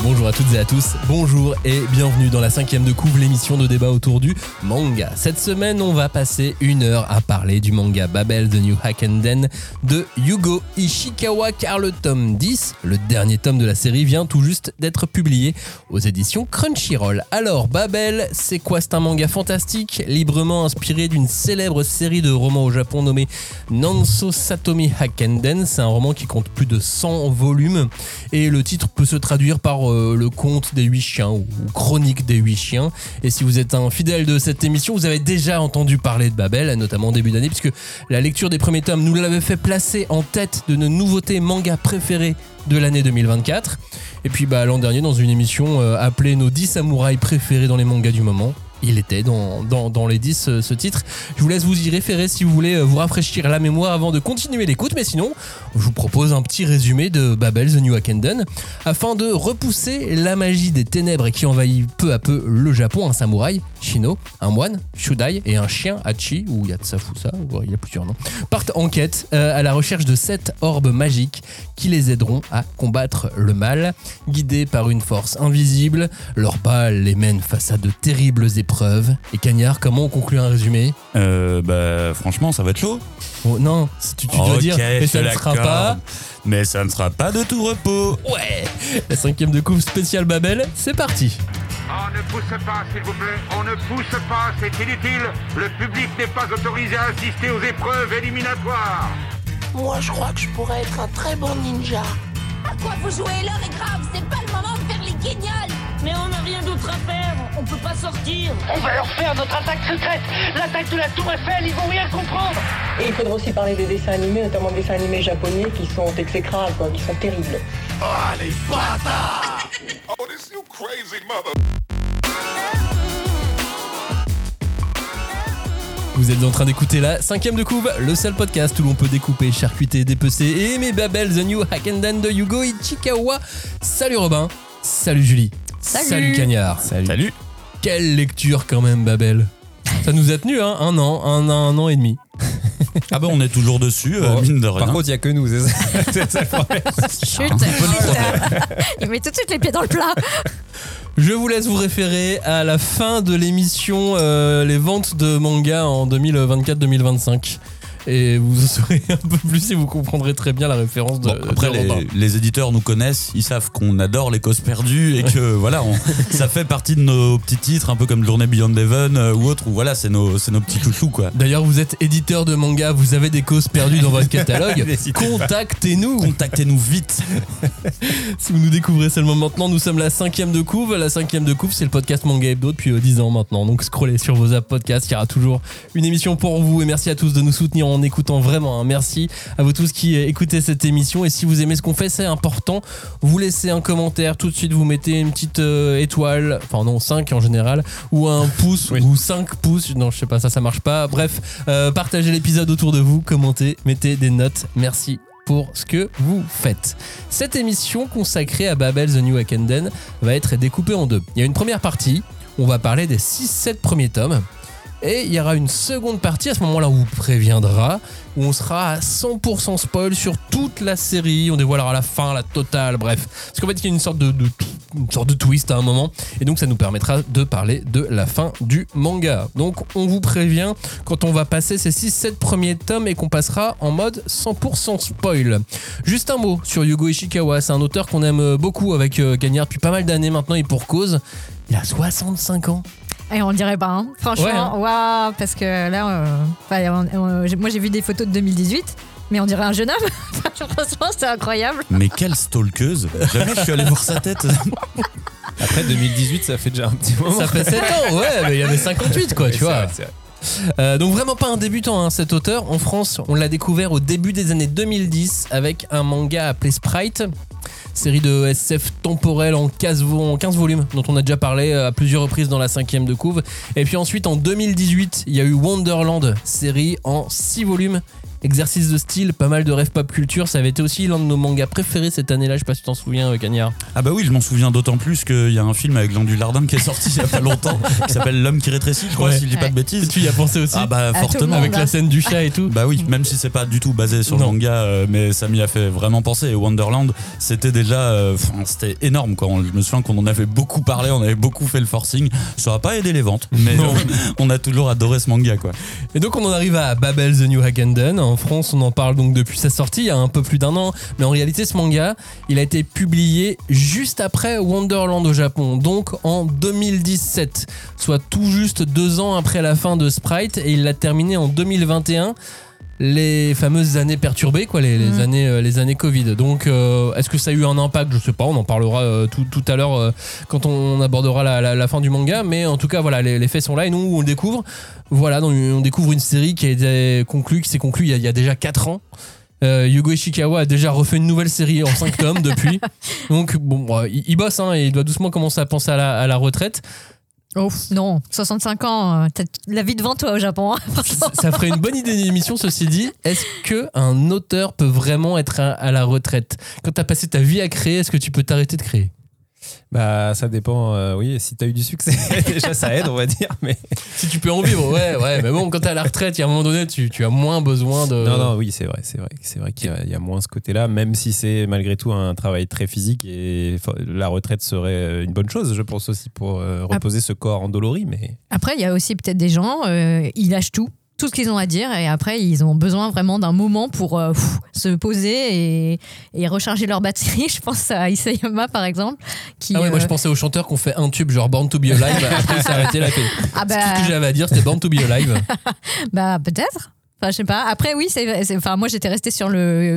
Bonjour à toutes et à tous, bonjour et bienvenue dans la 5e de couve, l'émission de débat autour du manga. Cette semaine, on va passer 1 heure à parler du manga Babel The New Hakenden de Yugo Ishikawa, car le tome 10, le dernier tome de la série, vient tout juste d'être publié aux éditions Crunchyroll. Alors, Babel, c'est quoi? C'est un manga fantastique, librement inspiré d'une célèbre série de romans au Japon nommée Nanso Satomi Hakenden. C'est un roman qui compte plus de 100 volumes et le titre peut se traduire par le conte des 8 chiens ou chronique des 8 chiens. Et si vous êtes un fidèle de cette émission, vous avez déjà entendu parler de Babel, notamment en début d'année, puisque la lecture des premiers tomes nous l'avait fait placer en tête de nos nouveautés manga préférées de l'année 2024. Et puis l'an dernier, dans une émission appelée Nos 10 samouraïs préférés dans les mangas du moment, il était dans les 10 ce titre. Je vous laisse vous y référer si vous voulez vous rafraîchir la mémoire avant de continuer l'écoute, mais sinon je vous propose un petit résumé de Babel The New Hakenden afin de repousser la magie des ténèbres qui envahit peu à peu le Japon. Un samouraï, Shino, un moine, Shudai, et un chien, Hachi, ou Yatsafusa, il y a plusieurs noms, partent en quête à la recherche de 7 orbes magiques qui les aideront à combattre le mal. Guidés par une force invisible, leur pas les mène face à de terribles épreuves. Et Cagnard, comment on conclut un résumé? Franchement, ça va être chaud. Oh, non, tu dois dire, et ça ne sera pas. Mais ça ne sera pas de tout repos. Ouais, la 5e de couve spéciale Babel, c'est parti. On ne pousse pas, s'il vous plaît. On ne pousse pas, c'est inutile. Le public n'est pas autorisé à assister aux épreuves éliminatoires. Moi, je crois que je pourrais être un très bon ninja. À quoi vous jouez? L'heure est grave, c'est pas le moment de faire les guignols. Mais on n'a rien d'autre à faire, on peut pas sortir. On va leur faire notre attaque secrète, l'attaque de la Tour Eiffel, ils vont rien comprendre. Et il faudra aussi parler des dessins animés, notamment des dessins animés japonais qui sont exécrables, qui sont terribles. Oh, les bâtards! Oh, this you crazy mother... Vous êtes en train d'écouter la 5e de couve, le seul podcast où l'on peut découper, charcuter, dépecer et aimer Babel The New Hakenden de Yugo Ishikawa. Salut Robin, salut Julie, salut Cagnard. Salut. Quelle lecture quand même Babel. Ça nous a tenu un an et demi. Ah on est toujours dessus, mine de rien. Par contre, il n'y a que nous, c'est ça le problème. Chut. Il met tout de suite les pieds dans le plat. Je vous laisse vous référer à la fin de l'émission les ventes de manga en 2024-2025. Et vous en saurez un peu plus et vous comprendrez très bien la référence de après, de Robin. les éditeurs nous connaissent, ils savent qu'on adore les causes perdues et que voilà, ça fait partie de nos petits titres, un peu comme Journée Beyond Heaven ou autre, où voilà, c'est nos petits chouchous quoi. D'ailleurs, vous êtes éditeur de manga, vous avez des causes perdues dans votre catalogue, contactez-nous vite. Si vous nous découvrez seulement maintenant, nous sommes la 5e de couve. La 5e de couve, c'est le podcast Manga Hebdo depuis 10 ans maintenant. Donc scrollez sur vos apps podcast, il y aura toujours une émission pour vous. Et merci à tous de nous soutenir en écoutant vraiment. Merci à vous tous qui écoutez cette émission. Et si vous aimez ce qu'on fait, c'est important. Vous laissez un commentaire tout de suite, vous mettez une petite étoile, enfin non, 5 en général, ou un pouce, ou 5 pouces. Non, je sais pas, ça marche pas. Bref, partagez l'épisode autour de vous, commentez, mettez des notes. Merci pour ce que vous faites. Cette émission consacrée à Babel The New Hakenden va être découpée en deux. Il y a une première partie, on va parler des 6-7 premiers tomes. Et il y aura une seconde partie, à ce moment-là, on vous préviendra, où on sera à 100% spoil sur toute la série. On dévoilera la fin, la totale, bref. Parce qu'en fait, il y a une sorte de twist à un moment. Et donc, ça nous permettra de parler de la fin du manga. Donc, on vous prévient quand on va passer ces 6-7 premiers tomes et qu'on passera en mode 100% spoil. Juste un mot sur Yugo Ishikawa. C'est un auteur qu'on aime beaucoup avec Cagnard depuis pas mal d'années maintenant et pour cause. Il a 65 ans. Et on le dirait pas, hein. Franchement, waouh, parce que là, moi j'ai vu des photos de 2018, mais on dirait un jeune homme. Franchement, c'est incroyable. Mais quelle stalkeuse. Jamais je suis allé voir sa tête. Après 2018, ça fait déjà un petit moment. Ça fait 7 ans, ouais, mais il y avait 58 quoi, tu vois. C'est vrai. Donc vraiment pas un débutant, hein, cet auteur. En France, on l'a découvert au début des années 2010 avec un manga appelé Sprite. Série de SF temporelle en 15 volumes dont on a déjà parlé à plusieurs reprises dans la 5e de couve. Et puis ensuite en 2018 il y a eu Wonderland, série en 6 volumes exercice de style, pas mal de rêve pop culture. Ça avait été aussi l'un de nos mangas préférés cette année-là. Je sais pas si tu t'en souviens, Cagnard. Ah bah oui, je m'en souviens d'autant plus qu'il y a un film avec Jean Dujardin qui est sorti il y a pas longtemps, qui s'appelle L'homme qui rétrécit, je crois, si je dis pas de bêtises. Tu y as pensé aussi? Ah bah fortement. Avec la scène du chat et tout. Bah oui, même si c'est pas du tout basé sur le manga, mais ça m'y a fait vraiment penser. Et Wonderland, c'était déjà, c'était énorme quoi. Je me souviens qu'on en avait beaucoup parlé, on avait beaucoup fait le forcing. Ça a pas aidé les ventes, mais on a toujours adoré ce manga quoi. Et donc on en arrive à Babel The New Hackenden. En France, on en parle donc depuis sa sortie il y a un peu plus d'1 an, mais en réalité ce manga, il a été publié juste après Wonderland au Japon, donc en 2017, soit tout juste 2 ans après la fin de Sprite, et il l'a terminé en 2021. Les fameuses années perturbées, quoi, les années Covid. Donc, est-ce que ça a eu un impact? Je sais pas, on en parlera tout à l'heure quand on abordera la fin du manga. Mais en tout cas, voilà, les faits sont là et nous, on le découvre. Voilà, donc, on découvre une série qui s'est conclue il y a déjà 4 ans. Yugo Ishikawa a déjà refait une nouvelle série en 5 tomes depuis. Donc, bon, il bosse, hein, et il doit doucement commencer à penser à la retraite. Oh non, 65 ans, t'as la vie devant toi au Japon. Ça ferait une bonne idée d'émission, ceci dit. Est-ce qu'un auteur peut vraiment être à la retraite? Quand t'as passé ta vie à créer, est-ce que tu peux t'arrêter de créer? Bah ça dépend, oui, si t'as eu du succès, déjà ça aide on va dire, mais... Si tu peux en vivre, ouais, mais bon, quand t'es à la retraite, il y a un moment donné, tu as moins besoin de... Non, oui, c'est vrai qu'il y a moins ce côté-là, même si c'est malgré tout un travail très physique, et la retraite serait une bonne chose, je pense aussi, pour reposer ce corps endolori, mais... Après, il y a aussi peut-être des gens, ils lâchent tout ce qu'ils ont à dire, et après ils ont besoin vraiment d'un moment pour se poser et recharger leur batterie. Je pense à Isayama par exemple qui, moi je pensais aux chanteurs qui ont fait un tube genre Born to Be Alive, après ils s'est arrêté la paix. Tout ce que j'avais à dire c'était Born to Be Alive. Bah peut-être. Enfin, je sais pas. Après, oui, enfin, moi, j'étais restée sur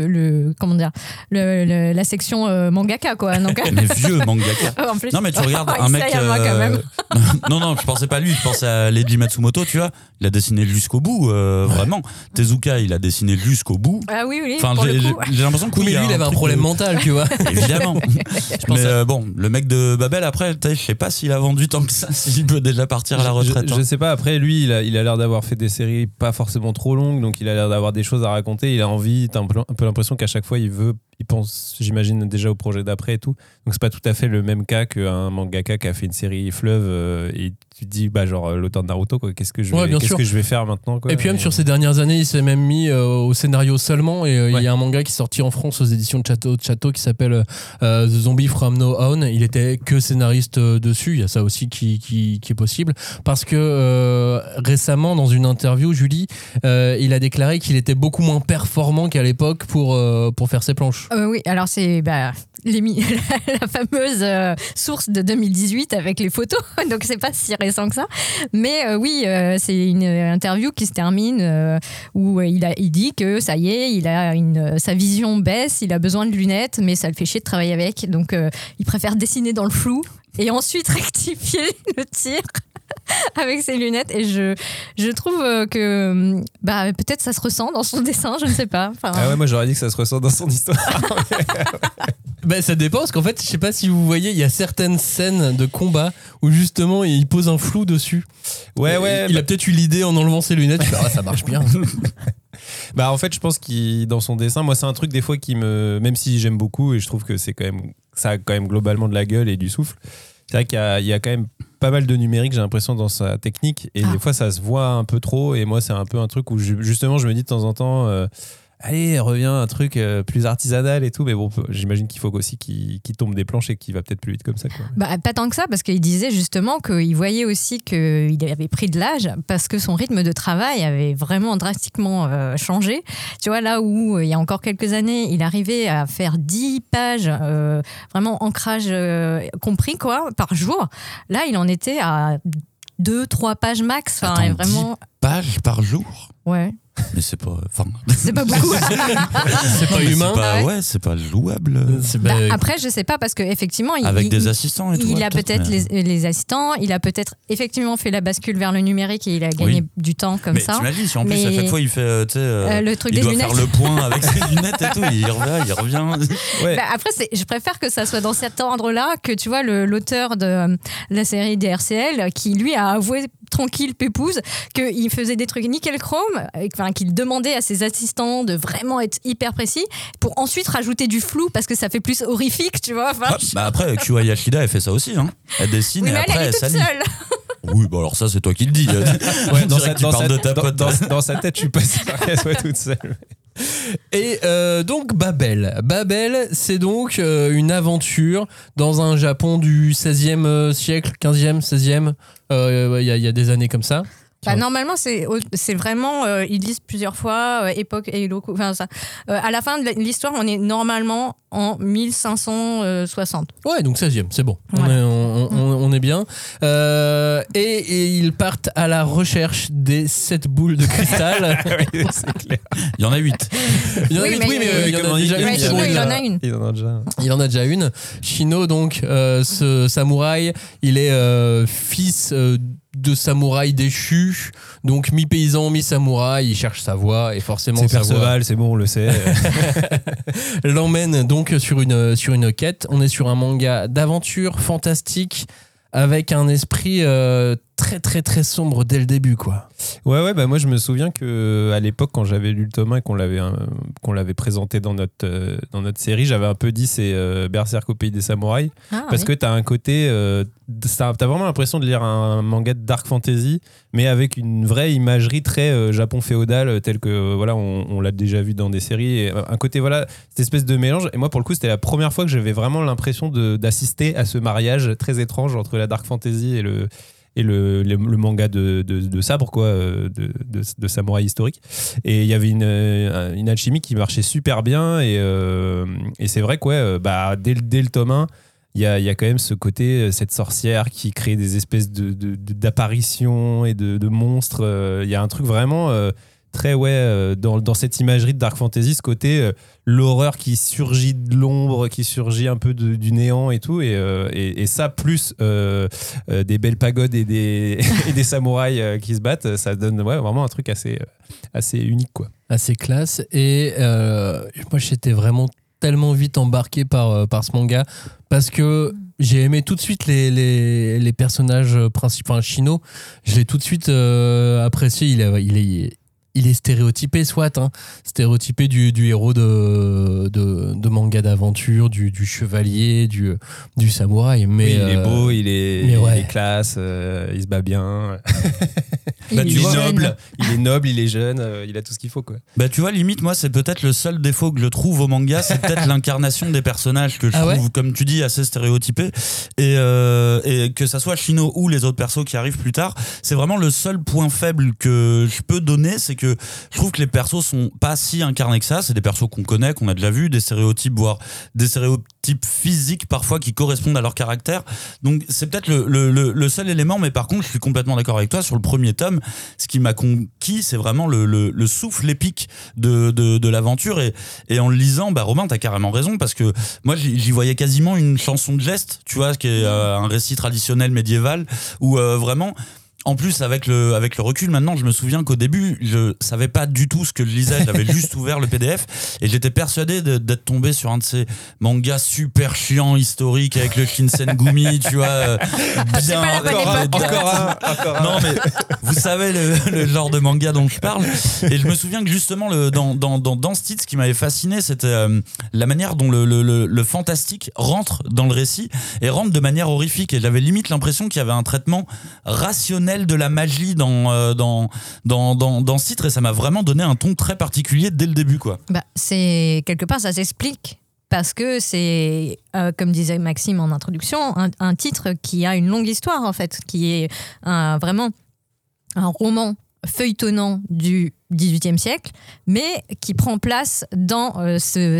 la section mangaka, quoi. Donc... Mais vieux mangaka. En plus, non, mais tu regardes un mec. Quand même. non, je pensais pas à lui. Je pensais à Leiji Matsumoto, tu vois. Il a dessiné jusqu'au bout, vraiment. Tezuka, il a dessiné jusqu'au bout. Ah oui. Enfin, j'ai l'impression que mais lui, il avait un problème mental, tu vois. Évidemment. Mais bon, le mec de Babel, après, je sais pas s'il a vendu tant que ça, s'il peut déjà partir à la retraite. Je sais pas. Après, lui, il a l'air d'avoir fait des séries pas forcément trop longues. Donc il a l'air d'avoir des choses à raconter, il a envie, t'as un peu l'impression qu'à chaque fois il pense, j'imagine, déjà au projet d'après et tout, donc c'est pas tout à fait le même cas qu'un mangaka qui a fait une série fleuve, et tu te dis genre l'auteur de Naruto quoi, qu'est-ce que je vais faire maintenant quoi. Et puis même sur ces dernières années il s'est même mis au scénario seulement, et il y a un manga qui est sorti en France aux éditions de Chateau qui s'appelle The Zombie From No On. Il était que scénariste dessus, il y a ça aussi qui est possible, parce que récemment dans une interview, Julie, il a déclaré qu'il était beaucoup moins performant qu'à l'époque pour faire ses planches. Oui, alors c'est la fameuse source de 2018 avec les photos, donc c'est pas si récent que ça. Mais c'est une interview qui se termine où il dit que ça y est, sa vision baisse, il a besoin de lunettes, mais ça le fait chier de travailler avec, donc il préfère dessiner dans le flou et ensuite rectifier le tir avec ses lunettes, et je trouve que peut-être ça se ressent dans son dessin, je ne sais pas. Moi j'aurais dit que ça se ressent dans son histoire. Ça dépend, parce qu'en fait je sais pas si vous voyez, il y a certaines scènes de combat où justement il pose un flou dessus. Il a peut-être eu l'idée en enlevant ses lunettes, ça marche bien. En fait je pense qu'il dans son dessin, moi c'est un truc des fois qui même si j'aime beaucoup et je trouve que ça a quand même globalement de la gueule et du souffle, c'est vrai qu'il y a quand même pas mal de numérique, j'ai l'impression, dans sa technique, et des fois ça se voit un peu trop, et moi c'est un peu un truc où justement je me dis de temps en temps allez, revient un truc plus artisanal et tout, mais bon, j'imagine qu'il faut aussi qu'il tombe des planches et qu'il va peut-être plus vite comme ça, quoi. Pas tant que ça, parce qu'il disait justement qu'il voyait aussi qu'il avait pris de l'âge, parce que son rythme de travail avait vraiment drastiquement changé. Tu vois, là où il y a encore quelques années, il arrivait à faire 10 pages, vraiment ancrage compris, quoi, par jour. Là, il en était à 2-3 pages max. Attends, vraiment... 10 pages par jour ? Ouais. Mais c'est pas... C'est pas beaucoup. C'est pas humain. C'est pas louable. Après, je sais pas, parce qu'effectivement... Avec des assistants et tout. Il a peut-être les assistants, il a peut-être effectivement fait la bascule vers le numérique, et il a gagné du temps comme ça. Mais t'imagines, si en plus à chaque fois il fait... le truc il des doit lunettes. faire le point avec ses lunettes et tout, il revient. Ouais. Après, je préfère que ça soit dans cet ordre-là que, tu vois, l'auteur de la série DRCL, qui lui a avoué tranquille, pépouze, qu'il faisait des trucs nickel chrome, qu'il demandait à ses assistants de vraiment être hyper précis pour ensuite rajouter du flou parce que ça fait plus horrifique, tu vois. Après, Kyo Yashida, elle fait ça aussi. Hein. Elle dessine oui, et mais après elle est toute s'allie. seule. Oui, bon alors ça c'est toi qui le dis. Ouais, dans sa tête, je suis pas sûr qu'elle soit toute seule. Et donc Babel. Babel, c'est donc une aventure dans un Japon du 16e siècle, 15e, 16e. Il y a des années comme ça. Bah, normalement, c'est vraiment, ils disent plusieurs fois, époque et locaux. Enfin, ça. À la fin de l'histoire, on est normalement en 1560. Ouais, donc 16e, c'est bon. Ouais. On est bien. Et ils partent à la recherche des 7 boules de cristal. Oui, c'est clair. Il y en a 8. Il y en a 8, oui, mais il y en a déjà une. Ouais, Shino, il en a une. Il en a déjà une. Shino, donc, ce samouraï, il est fils de samouraï déchu, donc mi-paysan, mi-samouraï, il cherche sa voie et forcément c'est sa Perceval, c'est bon, on le sait. L'emmène donc sur une quête. On est sur un manga d'aventure fantastique avec un esprit très très très sombre dès le début, quoi. Ouais, bah moi je me souviens que à l'époque quand j'avais lu le tome 1 et qu'on l'avait présenté dans notre série, j'avais un peu dit c'est Berserk au pays des samouraïs parce que t'as un côté t'as vraiment l'impression de lire un manga de dark fantasy mais avec une vraie imagerie très Japon féodal tel que voilà on l'a déjà vu dans des séries et un côté voilà cette espèce de mélange et moi pour le coup c'était la première fois que j'avais vraiment l'impression d'assister à ce mariage très étrange entre la dark fantasy et le manga de sabre quoi de samouraï historique et il y avait une alchimie qui marchait super bien et c'est vrai que bah dès le tome 1 il y a quand même ce côté cette sorcière qui crée des espèces d'apparitions et de monstres il y a un truc vraiment très dans cette imagerie de dark fantasy ce côté l'horreur qui surgit de l'ombre qui surgit un peu du néant et tout et ça plus des belles pagodes et des samouraïs qui se battent ça donne vraiment un truc assez unique quoi assez classe et moi j'étais vraiment tellement vite embarqué par ce manga parce que j'ai aimé tout de suite les personnages principaux. Enfin, Shino, je l'ai tout de suite apprécié. Il est stéréotypé, soit stéréotypé du héros de manga d'aventure, du chevalier, du samouraï. Mais oui, il est beau, il est classe, il se bat bien. Il est noble, il est jeune, il a tout ce qu'il faut quoi. Bah tu vois limite moi c'est peut-être le seul défaut que je trouve au manga, c'est peut-être l'incarnation des personnages que je trouve comme tu dis assez stéréotypé et que ça soit Shino ou les autres persos qui arrivent plus tard, c'est vraiment le seul point faible que je peux donner, c'est que je trouve que les persos sont pas si incarnés que ça, c'est des persos qu'on connaît, qu'on a déjà vu, des stéréotypes voire des stéréotypes physiques parfois qui correspondent à leur caractère. Donc c'est peut-être le seul élément, mais par contre je suis complètement d'accord avec toi sur le premier tome. Ce qui m'a conquis, c'est vraiment le souffle épique de l'aventure et en le lisant, bah Romain, t'as carrément raison parce que moi j'y voyais quasiment une chanson de geste, tu vois, qui est un récit traditionnel médiéval où vraiment. En plus, avec le recul maintenant, je me souviens qu'au début, je savais pas du tout ce que je lisais. J'avais juste ouvert le PDF et j'étais persuadé d'être tombé sur un de ces mangas super chiants historiques avec le Shinsengumi, tu vois. Bien encore un. Non mais vous savez le genre de manga dont je parle. Et je me souviens que justement dans ce titre, ce qui m'avait fasciné, c'était la manière dont le fantastique rentre dans le récit et rentre de manière horrifique. Et j'avais limite l'impression qu'il y avait un traitement rationnel de la magie dans ce titre et ça m'a vraiment donné un ton très particulier dès le début quoi. Bah, c'est quelque part ça s'explique parce que c'est comme disait Maxime en introduction un titre qui a une longue histoire en fait qui est vraiment un roman feuilletonnant du XVIIIe siècle, mais qui prend place dans ce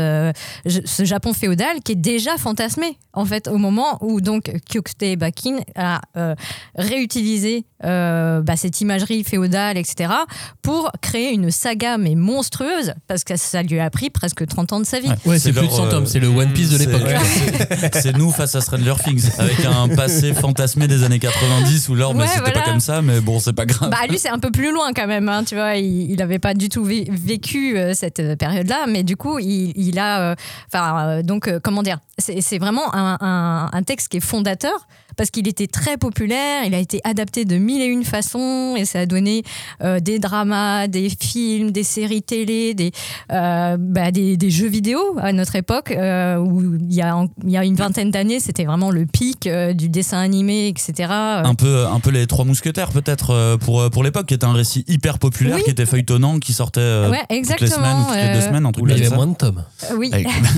Japon féodal qui est déjà fantasmé en fait au moment où donc Kyokutei Bakin a réutilisé cette imagerie féodale etc pour créer une saga mais monstrueuse parce que ça lui a pris presque 30 ans de sa vie. Ouais, c'est plus de 100 tomes, c'est le One Piece de l'époque. C'est nous face à Stranger Things avec un passé fantasmé des années 90 où l'or c'était pas comme ça mais bon c'est pas grave. Bah lui c'est un peu plus loin quand même tu vois. vois, il n'avait pas du tout vécu cette période-là, mais du coup, il a, comment dire, c'est vraiment un texte qui est fondateur parce qu'il était très populaire, il a été adapté de 1001 façons et ça a donné des dramas, des films, des séries télé, des jeux vidéo à notre époque où il y a une vingtaine d'années, c'était vraiment le pic du dessin animé, etc. Un peu les Trois Mousquetaires peut-être pour l'époque, qui était un récit hyper populaire, oui. Qui était feuilletonnant, qui sortait toutes les semaines ou toutes les 2 semaines, en tout cas. Il y avait moins de tomes. Oui.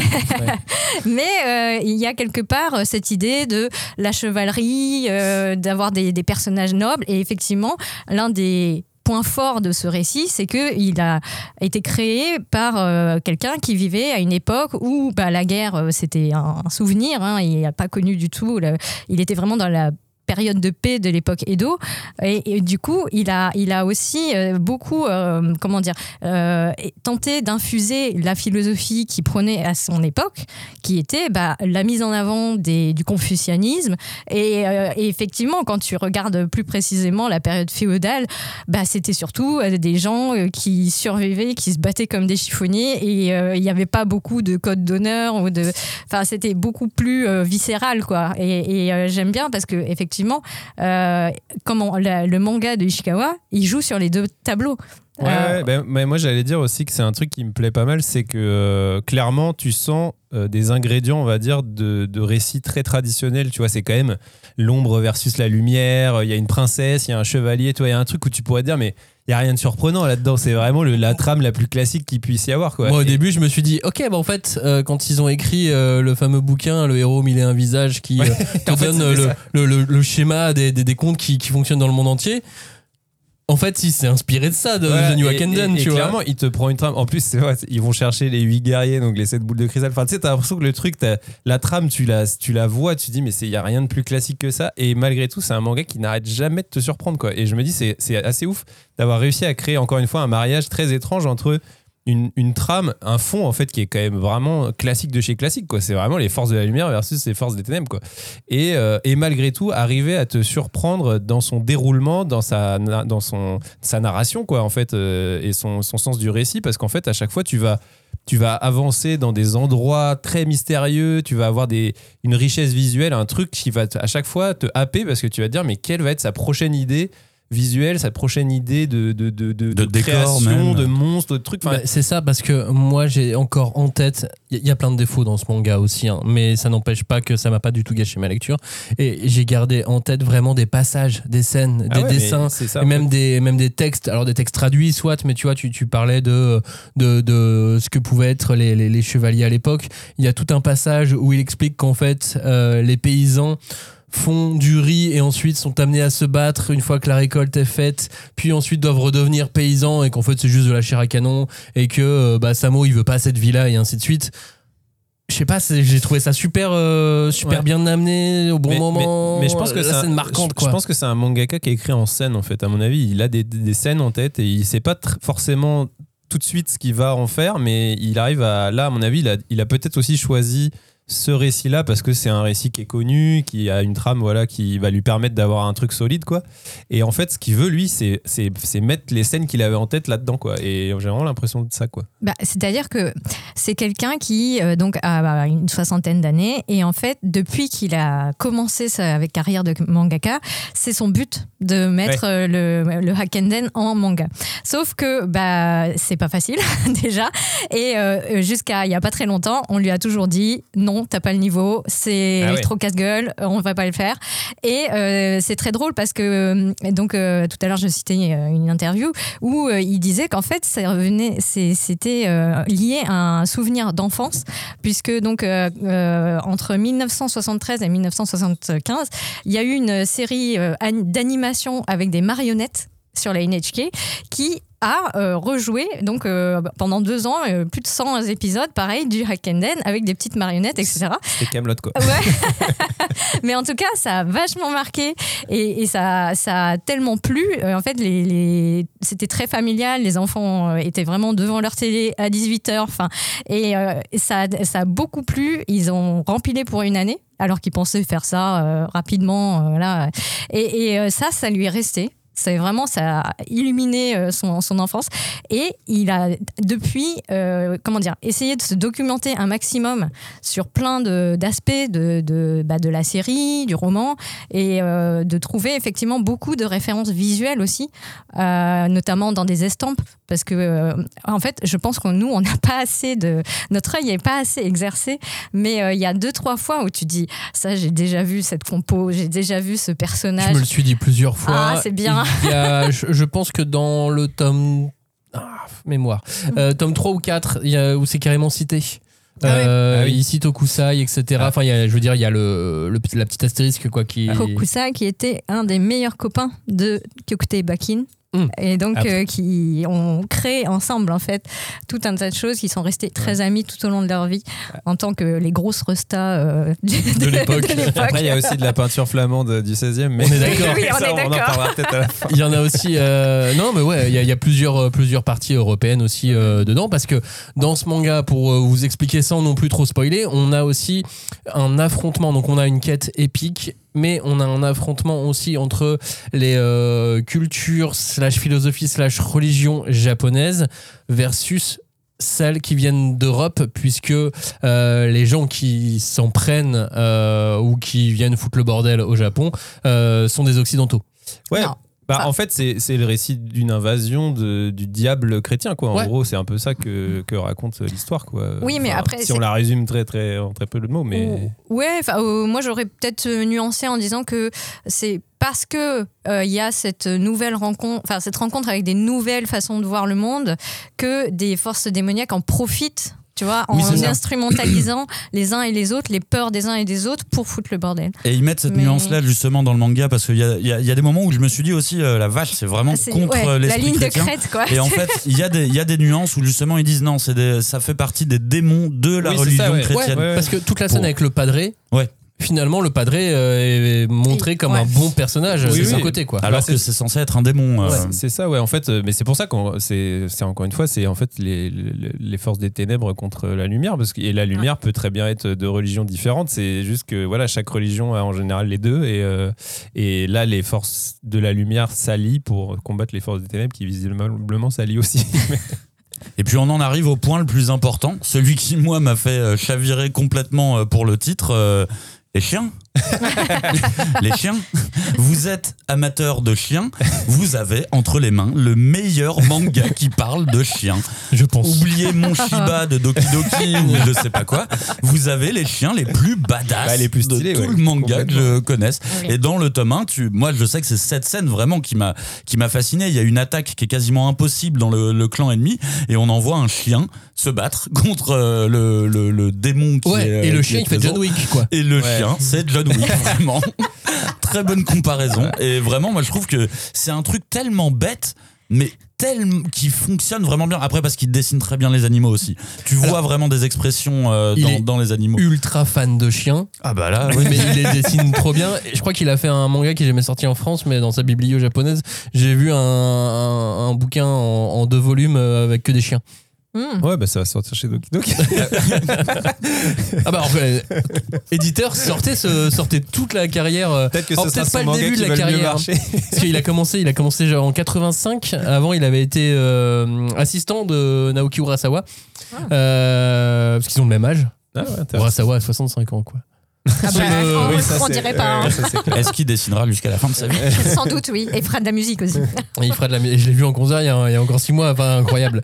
Mais il y a quelque part cette idée de la chevalerie, d'avoir des personnages nobles. Et effectivement, l'un des points forts de ce récit, c'est qu'il a été créé par quelqu'un qui vivait à une époque où la guerre, c'était un souvenir. Il n'a pas connu du tout. Il était vraiment dans la période de paix de l'époque Edo et du coup il a aussi beaucoup tenté d'infuser la philosophie qu'il prenait à son époque, qui était la mise en avant du confucianisme et effectivement quand tu regardes plus précisément la période féodale, c'était surtout des gens qui survivaient, qui se battaient comme des chiffonniers et il n'y avait pas beaucoup de code d'honneur c'était beaucoup plus viscéral quoi et j'aime bien parce que effectivement le manga de Ishikawa, il joue sur les 2 tableaux. Mais moi j'allais dire aussi que c'est un truc qui me plaît pas mal, c'est que clairement tu sens des ingrédients, on va dire, de récits très traditionnels. Tu vois, c'est quand même l'ombre versus la lumière, il y a une princesse, il y a un chevalier, il y a un truc où tu pourrais te dire mais il n'y a rien de surprenant là-dedans, c'est vraiment la trame la plus classique qu'il puisse y avoir quoi. Moi au début je me suis dit ok en fait quand ils ont écrit le fameux bouquin Le héros mille et un visages qui te donne le schéma des contes qui fonctionnent dans le monde entier, en fait, il s'est inspiré de ça, de The New Hackenden, tu vois. Clairement, il te prend une trame. En plus, c'est vrai, ils vont chercher les 8 guerriers, donc les 7 boules de cristal. Enfin, tu sais, t'as l'impression que le truc, la trame, tu la vois, tu te dis, mais il n'y a rien de plus classique que ça. Et malgré tout, c'est un manga qui n'arrête jamais de te surprendre, quoi. Et je me dis, c'est assez ouf d'avoir réussi à créer, encore une fois, un mariage très étrange entre une trame, un fond en fait qui est quand même vraiment classique de chez classique quoi. C'est vraiment les forces de la lumière versus les forces des ténèbres quoi. Et malgré tout arriver à te surprendre dans son déroulement, dans sa narration quoi en fait et son sens du récit parce qu'en fait à chaque fois tu vas avancer dans des endroits très mystérieux, tu vas avoir une richesse visuelle, un truc qui va à chaque fois te happer parce que tu vas te dire mais quelle va être sa prochaine idée visuelle, sa prochaine idée de création, de monstres, de trucs. C'est ça, parce que moi j'ai encore en tête, il y a plein de défauts dans ce manga aussi, mais ça n'empêche pas que ça m'a pas du tout gâché ma lecture. Et j'ai gardé en tête vraiment des passages, des scènes, des dessins, ça, et même des textes, alors des textes traduits soit, mais tu vois, tu parlais de ce que pouvaient être les chevaliers à l'époque. Il y a tout un passage où il explique qu'en fait les paysans font du riz et ensuite sont amenés à se battre une fois que la récolte est faite, puis ensuite doivent redevenir paysans et qu'en fait c'est juste de la chair à canon et que Samo il veut pas cette vie-là et ainsi de suite. Je sais pas, j'ai trouvé ça super bien amené au bon moment. Mais je pense que c'est une marquante quoi. Je pense que c'est un mangaka qui a écrit en scène en fait. À mon avis, il a des scènes en tête et il sait pas forcément tout de suite ce qu'il va en faire, mais il arrive à là à mon avis, il a peut-être aussi choisi ce récit-là parce que c'est un récit qui est connu, qui a une trame qui va lui permettre d'avoir un truc solide quoi. Et en fait ce qu'il veut lui c'est mettre les scènes qu'il avait en tête là-dedans quoi. Et j'ai vraiment l'impression de ça quoi. C'est-à-dire que c'est quelqu'un qui donc a une 60aine d'années et en fait depuis qu'il a commencé sa carrière de mangaka, c'est son but de mettre le Hackenden en manga. Sauf que c'est pas facile déjà et jusqu'à il y a pas très longtemps, on lui a toujours dit non, t'as pas le niveau, c'est trop casse-gueule, on va pas le faire. Et c'est très drôle parce que donc tout à l'heure je citais une interview où il disait qu'en fait c'était lié à un souvenir d'enfance puisque donc entre 1973 et 1975 il y a eu une série d'animation avec des marionnettes sur la NHK qui a rejoué donc pendant 2 ans plus de 100 épisodes pareil du Hackenden avec des petites marionnettes etc. C'était Kaamelott quoi. Ouais. Mais en tout cas ça a vachement marqué et ça a tellement plu en fait c'était très familial, les enfants étaient vraiment devant leur télé à 18h et ça a beaucoup plu, ils ont rempilé pour une année alors qu'ils pensaient faire ça rapidement et ça lui est resté. C'est vraiment, ça a illuminé son enfance. Et il a depuis, essayé de se documenter un maximum sur plein d'aspects de la série, du roman, et de trouver effectivement beaucoup de références visuelles aussi, notamment dans des estampes, parce que en fait, je pense que nous, on n'a pas assez notre œil n'est pas assez exercé, mais il y a 2-3 fois où tu dis, ça, j'ai déjà vu cette compo, j'ai déjà vu ce personnage. Je me le suis dit plusieurs fois. Ah, c'est bien. Je pense que dans le tome... tome 3 ou 4, où c'est carrément cité. Il cite Hokusai, etc. Enfin, il y a la petite astérisque qui... Hokusai qui était un des meilleurs copains de Kyokutei Bakin. Et donc qui ont créé ensemble en fait tout un tas de choses, qui sont restés très amis tout au long de leur vie en tant que les grosses restas de l'époque. Après il y a aussi de la peinture flamande du 16e, mais on est d'accord. Oui, on en parlera peut-être à la fin. Il y en a aussi non mais ouais, il y a plusieurs parties européennes aussi dedans, parce que dans ce manga, pour vous expliquer sans non plus trop spoiler, on a aussi un affrontement, donc on a une quête épique, mais on a un affrontement aussi entre les cultures / philosophie / religion japonaise versus celles qui viennent d'Europe, puisque les gens qui s'en prennent ou qui viennent foutre le bordel au Japon sont des occidentaux. Ouais. En fait, c'est le récit d'une invasion du diable chrétien, quoi. En gros, c'est un peu ça que raconte l'histoire, quoi. Oui, mais après, si on la résume en très peu de mots, mais ouais. Moi, j'aurais peut-être nuancé en disant que c'est parce que il y a cette rencontre avec des nouvelles façons de voir le monde, que des forces démoniaques en profitent. Tu vois, en instrumentalisant les uns et les autres, les peurs des uns et des autres pour foutre le bordel. Et ils mettent cette nuance-là justement dans le manga, parce qu'il y a des moments où je me suis dit aussi, la vache, c'est vraiment contre l'esprit la ligne chrétien. de crête, quoi. Et en fait, il y a des nuances où justement ils disent non, ça fait partie des démons de la religion chrétienne. Ouais, parce que toute la scène avec le padré. Ouais. Finalement, le padré est montré comme un bon personnage de son côté, quoi. Alors que c'est censé être un démon. C'est ça, ouais. En fait, mais c'est pour ça que c'est encore une fois, c'est en fait les forces des ténèbres contre la lumière, et la lumière peut très bien être de religions différentes. C'est juste que voilà, chaque religion a en général les deux, et là, les forces de la lumière s'allient pour combattre les forces des ténèbres, qui visiblement s'allient aussi. Et puis on en arrive au point le plus important, celui qui moi m'a fait chavirer complètement pour le titre. Les chiens. Les chiens. Vous êtes amateur de chiens, vous avez entre les mains le meilleur manga qui parle de chiens. Je pense. Oubliez mon Shiba de Doki Doki ou je sais pas quoi. Vous avez les chiens les plus badass les plus stylés, de tout le manga que je connaisse. Okay. Et dans le tome 1, moi je sais que c'est cette scène vraiment qui m'a fasciné. Il y a une attaque qui est quasiment impossible dans le clan ennemi, et on envoie un chien se battre contre le démon qui est... Et le chien, il fait John Wick, quoi. Et le chien, c'est John Wick, vraiment. Très bonne comparaison. Et vraiment, moi, je trouve que c'est un truc tellement bête, mais qui fonctionne vraiment bien. Après, parce qu'il dessine très bien les animaux aussi. Tu vois vraiment des expressions dans les animaux. Ultra fan de chiens. Ah bah là, oui. Mais il les dessine trop bien. Et je crois qu'il a fait un manga qui n'est jamais sorti en France, mais dans sa biblio japonaise, j'ai vu un bouquin en 2 volumes avec que des chiens. Ouais, bah ça va sortir chez Doki Doki. Ah bah en fait, éditeur, sortez toute la carrière. Peut-être que ce sera pas le début de la carrière. Parce qu'il a commencé genre en 85. Avant, il avait été assistant de Naoki Urasawa. Parce qu'ils ont le même âge. Urasawa a 65 ans, quoi. Ah bah, on dirait pas. Est-ce qu'il dessinera jusqu'à la fin de sa vie? Sans doute, oui. Et il fera de la musique aussi. Il fera de la musique. Je l'ai vu en concert il y a encore 6 mois. Enfin, incroyable.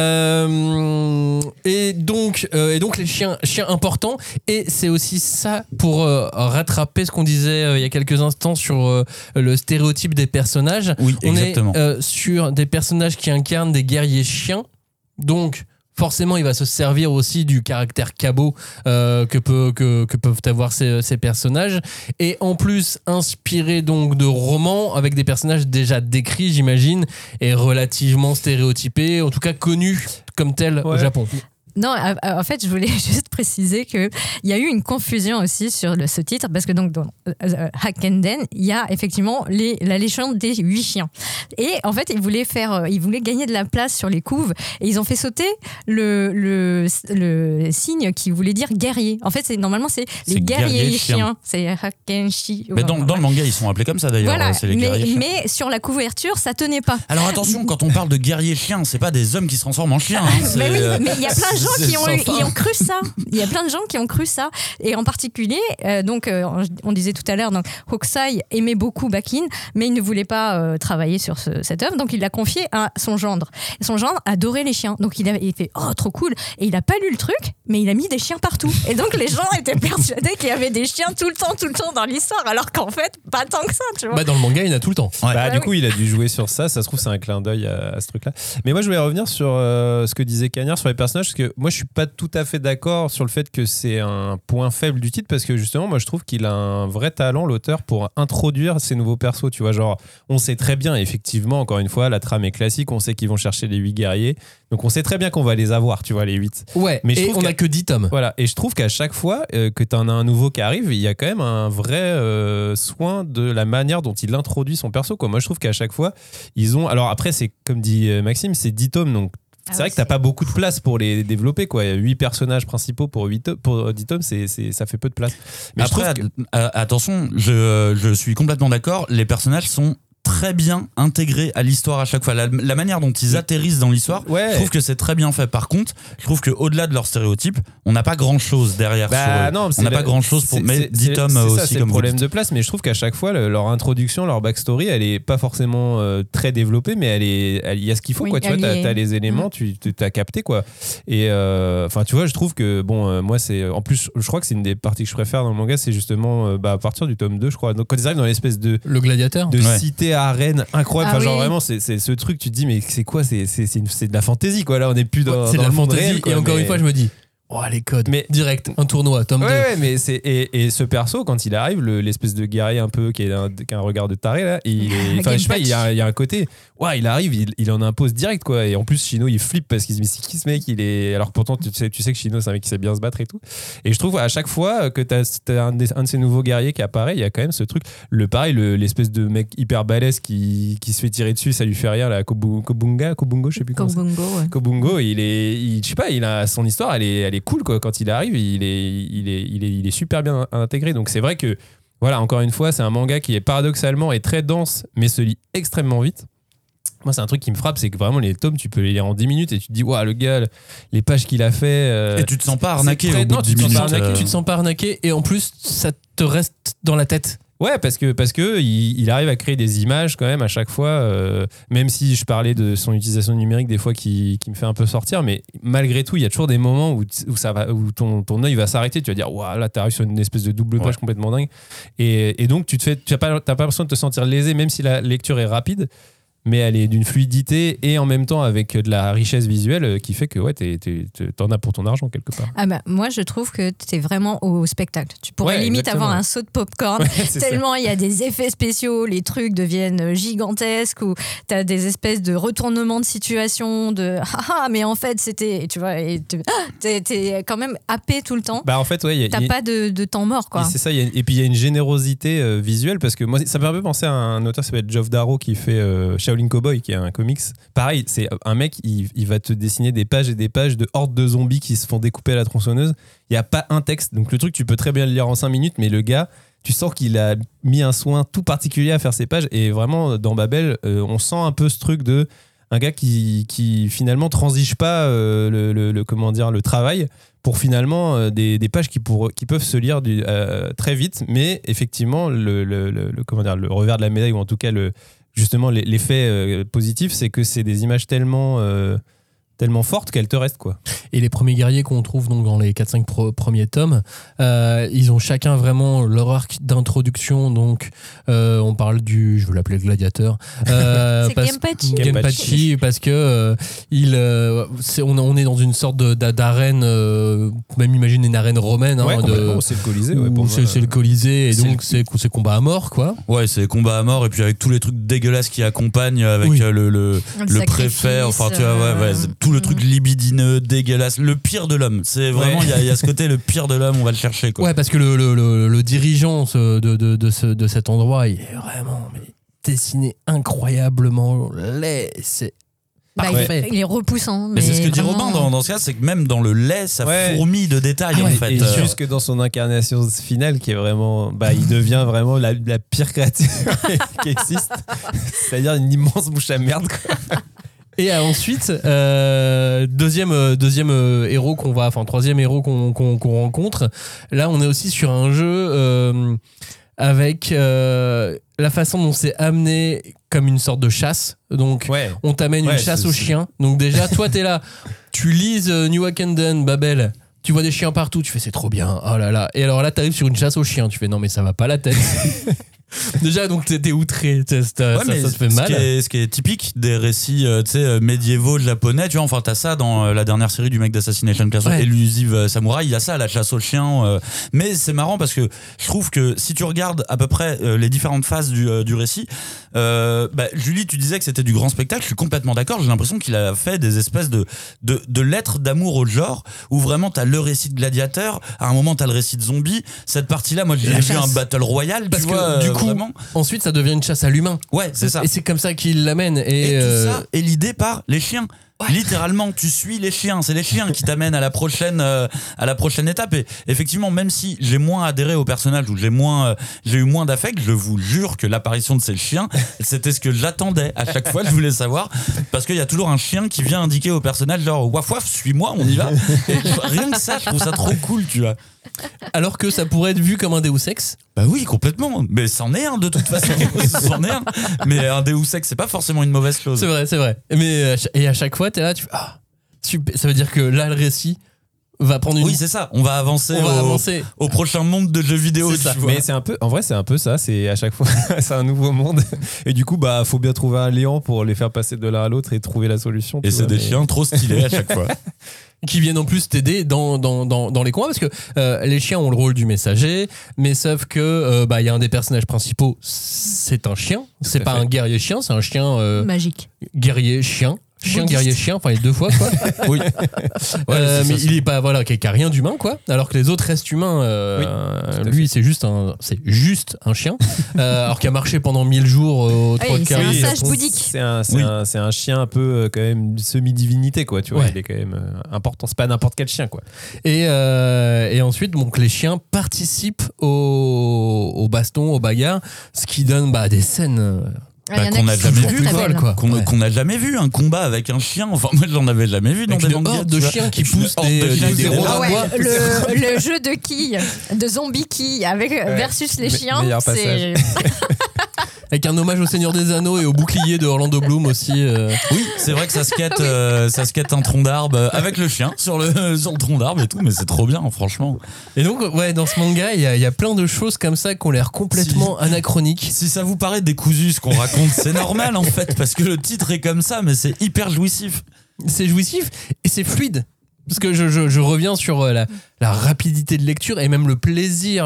Et donc les chiens importants. Et c'est aussi ça pour rattraper ce qu'on disait il y a quelques instants sur le stéréotype des personnages. Oui, exactement. On est sur des personnages qui incarnent des guerriers chiens. Donc forcément, il va se servir aussi du caractère cabot que peuvent avoir ces personnages, et en plus inspiré donc de romans avec des personnages déjà décrits, j'imagine, et relativement stéréotypés, en tout cas connus comme tels au Japon. Non, en fait, je voulais juste préciser qu'il y a eu une confusion aussi sur ce titre, parce que donc dans Hackenden, il y a effectivement la légende des 8 chiens. Et en fait, ils voulaient gagner de la place sur les couves, et ils ont fait sauter le signe qui voulait dire guerrier. En fait, normalement, c'est les guerriers chiens. C'est Hakenshi. Mais dans le manga, ils sont appelés comme ça d'ailleurs. Voilà, c'est les guerriers chiens. Mais sur la couverture, ça tenait pas. Alors attention, quand on parle de guerriers chiens, c'est pas des hommes qui se transforment en chiens. Mais oui, mais il y a plein de gens qui ont cru ça. Il y a plein de gens qui ont cru ça. Et en particulier, on disait tout à l'heure, donc Hokusai aimait beaucoup Bakin, mais il ne voulait pas travailler sur cette œuvre, donc il l'a confié à son gendre. Et son gendre adorait les chiens, donc il fait oh trop cool. Et il a pas lu le truc, mais il a mis des chiens partout. Et donc les gens étaient persuadés qu'il y avait des chiens tout le temps dans l'histoire, alors qu'en fait pas tant que ça, tu vois. Dans le manga, il y en a tout le temps. Ouais. Du coup, il a dû jouer sur ça. Ça se trouve, c'est un clin d'œil à ce truc-là. Mais moi, je voulais revenir sur ce que disait Cagnard sur les personnages, parce que moi, je suis pas tout à fait d'accord sur le fait que c'est un point faible du titre, parce que justement, moi, je trouve qu'il a un vrai talent, l'auteur, pour introduire ces nouveaux persos. Tu vois, genre, on sait très bien, effectivement, encore une fois, la trame est classique. On sait qu'ils vont chercher les 8 guerriers. Donc, on sait très bien qu'on va les avoir, tu vois, les 8. Ouais, mais et on n'a que 10 tomes. Voilà, et je trouve qu'à chaque fois que tu en as un nouveau qui arrive, il y a quand même un vrai soin de la manière dont il introduit son perso, quoi. Moi, je trouve qu'à chaque fois, ils ont... Alors après, c'est comme dit Maxime, c'est 10 tomes, donc c'est vrai que t'as pas beaucoup de place pour les développer, quoi. 8 personnages principaux pour 10 tomes, ça fait peu de place. Mais après, attention, je suis complètement d'accord, les personnages sont très bien intégrés à l'histoire à chaque fois. La manière dont ils atterrissent dans l'histoire, je trouve que c'est très bien fait. Par contre, je trouve qu'au-delà de leurs stéréotypes, on n'a pas grand-chose derrière sur eux. Non, on n'a pas grand-chose pour mettre 10 tomes aussi, ça, c'est comme le problème de place, mais je trouve qu'à chaque fois, leur introduction, leur backstory, elle est pas forcément très développée, mais il y a ce qu'il faut, quoi. Tu vois, t'as les éléments, tu t'as capté, quoi. Et enfin, tu vois, je trouve que, moi, c'est... En plus, je crois que c'est une des parties que je préfère dans le manga, c'est justement à partir du tome 2, je crois. Donc, quand ils arrivent dans l'espèce de... Le gladiateur de cité arène incroyable, genre vraiment c'est ce truc, tu te dis mais c'est quoi, c'est de la fantaisie, quoi. Là on est plus dans c'est de la le monde fantaisie réel, quoi, et encore une fois je me dis les codes, mais direct un tournoi tome 2. Mais c'est et ce perso quand il arrive, l'espèce de guerrier un peu qui a un regard de taré là, enfin je sais pas, il y a un côté il arrive, il en impose direct, quoi. Et en plus Shino il flippe parce qu'il se dit c'est qui ce mec, alors que pourtant tu sais que Shino c'est un mec qui sait bien se battre et tout. Et je trouve à chaque fois que t'as un de ces nouveaux guerriers qui apparaît, il y a quand même ce truc, l'espèce de mec hyper balèze qui se fait tirer dessus, ça lui fait rien là, Kobungo, je sais plus comment c'est. Kobungo, je sais pas, il a son histoire, elle est cool, quoi. Quand il arrive, il est super bien intégré. Donc c'est vrai que voilà, encore une fois, c'est un manga qui est paradoxalement est très dense, mais se lit extrêmement vite. Moi, c'est un truc qui me frappe, c'est que vraiment les tomes, tu peux les lire en 10 minutes et tu te dis, le gars, les pages qu'il a fait. Et tu te sens pas arnaqué au bout de 10 minutes. Tu te sens pas arnaqué et en plus, ça te reste dans la tête. Ouais, parce que il arrive à créer des images quand même à chaque fois, même si je parlais de son utilisation numérique des fois qui me fait un peu sortir, mais malgré tout, il y a toujours des moments où ton œil va s'arrêter, tu vas dire là t'arrives sur une espèce de double page complètement dingue, et donc t'as pas l'impression de te sentir lésé, même si la lecture est rapide, mais elle est d'une fluidité et en même temps avec de la richesse visuelle qui fait que t'en as pour ton argent quelque part. Moi je trouve que t'es vraiment au spectacle. Tu pourrais limite avoir un saut de popcorn tellement il y a des effets spéciaux, les trucs deviennent gigantesques, ou t'as des espèces de retournements de situation, mais en fait c'était, tu vois, t'es quand même happé tout le temps. En fait t'as pas de temps mort, quoi. Et c'est ça, et puis il y a une générosité visuelle, parce que moi ça me fait un peu penser à un auteur qui s'appelle Geoff Darrow qui fait Shaolin Cowboy, qui est un comics. Pareil, c'est un mec, il va te dessiner des pages et des pages de hordes de zombies qui se font découper à la tronçonneuse. Il n'y a pas un texte. Donc le truc, tu peux très bien le lire en 5 minutes, mais le gars, tu sens qu'il a mis un soin tout particulier à faire ses pages. Et vraiment, dans Babel, on sent un peu ce truc de un gars qui finalement transige pas le travail pour finalement des pages qui peuvent se lire très vite. Mais effectivement, le revers de la médaille, ou en tout cas justement l'effet positif, c'est que c'est des images tellement fortes qu'elles te restent, quoi. Et les premiers guerriers qu'on trouve donc dans les 4-5 premiers tomes, ils ont chacun vraiment leur arc d'introduction. Donc on parle je veux l'appeler le gladiateur, c'est Genpachi, parce que on est dans une sorte d'arène, même imagine une arène romaine, c'est le Colisée, c'est le Colisée, et donc c'est combat à mort, quoi. Ouais, c'est combat à mort, et puis avec tous les trucs dégueulasses qui accompagnent, avec le préfet, enfin tu vois, tout le truc libidineux, dégueulasse, le pire de l'homme. C'est vraiment, il y a ce côté, le pire de l'homme, on va le chercher, quoi. Ouais, parce que le dirigeant de cet endroit, il est vraiment dessiné incroyablement laid. C'est parfait. Il est repoussant. Mais c'est ce que dit Robin dans ce cas, c'est que même dans le lait, ça fourmille de détails, en fait. Et juste que dans son incarnation finale, qui est vraiment, il devient vraiment la pire créature qui existe. C'est-à-dire une immense bouche à merde, quoi. Et ensuite, troisième héros qu'on rencontre. Là, on est aussi sur un jeu avec la façon dont c'est amené comme une sorte de chasse. Donc, on t'amène une chasse aux chiens. Donc déjà, toi, t'es là, tu lises New Hackenden, Babel. Tu vois des chiens partout, tu fais c'est trop bien. Oh là là. Et alors là, t'arrives sur une chasse aux chiens. Tu fais non, mais ça va pas la tête. Déjà, donc t'es outré, ça te fait mal. Ce qui est typique des récits médiévaux japonais, tu vois, enfin t'as ça dans la dernière série du mec d'Assassination Classroom, Elusive Samurai, il y a ça, la chasse aux chiens. Mais c'est marrant parce que je trouve que si tu regardes à peu près les différentes phases du récit, Julie, tu disais que c'était du grand spectacle, je suis complètement d'accord, j'ai l'impression qu'il a fait des espèces de lettres d'amour au genre, où vraiment t'as le récit de gladiateur, à un moment t'as le récit de zombie, cette partie-là, moi j'ai vu un battle royal, parce tu vois, que du coup, vraiment. Ensuite ça devient une chasse à l'humain. Ouais, c'est ça. Et c'est comme ça qu'il l'amène. Et tout ça est l'idée par les chiens. Littéralement, tu suis les chiens, c'est les chiens qui t'amènent à la prochaine étape. Et effectivement, même si j'ai moins adhéré au personnage ou j'ai eu moins d'affect, je vous jure que l'apparition de ces chiens, c'était ce que j'attendais à chaque fois. Je voulais savoir, parce qu'il y a toujours un chien qui vient indiquer au personnage genre waf waf, suis-moi, on y va. Et rien que ça, je trouve ça trop cool, tu vois. Alors que ça pourrait être vu comme un Deus Ex. Bah oui, complètement. Mais c'en est un de toute façon. C'en est un. Mais un Deus Ex, c'est pas forcément une mauvaise chose. C'est vrai. Mais et à chaque fois, t'es là, tu fais super. Ça veut dire que là, le récit va prendre une. Oui, c'est ça. On va avancer au prochain monde de jeux vidéo. C'est ça. Mais c'est un peu, en vrai, c'est un peu ça. C'est à chaque fois, c'est un nouveau monde. Et du coup, faut bien trouver un liant pour les faire passer de l'un à l'autre et trouver la solution. Et c'est des chiens trop stylés à chaque fois. Qui viennent en plus t'aider dans les combats, parce que les chiens ont le rôle du messager, mais sauf que y a un des personnages principaux, c'est un chien, c'est pas un guerrier chien, c'est un chien magique. Guerrier chien. Chien, guerrier, chien, enfin les deux fois, quoi. Oui. Mais il est pas, qui a rien d'humain, quoi. Alors que les autres restent humains. Lui, c'est juste un chien. Alors qu'il a marché pendant 1000 jours au trois quarts. C'est un sage bouddhique. C'est un chien un peu, quand même, semi-divinité, quoi. Tu vois, il est quand même important. C'est pas n'importe quel chien, quoi. Et ensuite, donc, les chiens participent au baston, aux bagarres, ce qui donne des scènes. Qu'on n'a jamais vu, qu'on n'a jamais vu un combat avec un chien. Enfin, moi, j'en avais jamais vu dans des mangas. Horde de chiens qui poussent des ronds à bois. Le jeu de quilles, de zombie quilles versus les chiens, c'est. Avec un hommage au Seigneur des Anneaux et au bouclier de Orlando Bloom aussi. Oui, c'est vrai que ça skate un tronc d'arbre avec le chien sur le tronc d'arbre et tout, mais c'est trop bien, franchement. Et donc, dans ce manga, il y a plein de choses comme ça qui ont l'air complètement anachroniques. Si ça vous paraît décousu ce qu'on raconte, c'est normal en fait, parce que le titre est comme ça, mais c'est hyper jouissif. C'est jouissif et c'est fluide. Parce que je reviens sur la rapidité de lecture et même le plaisir,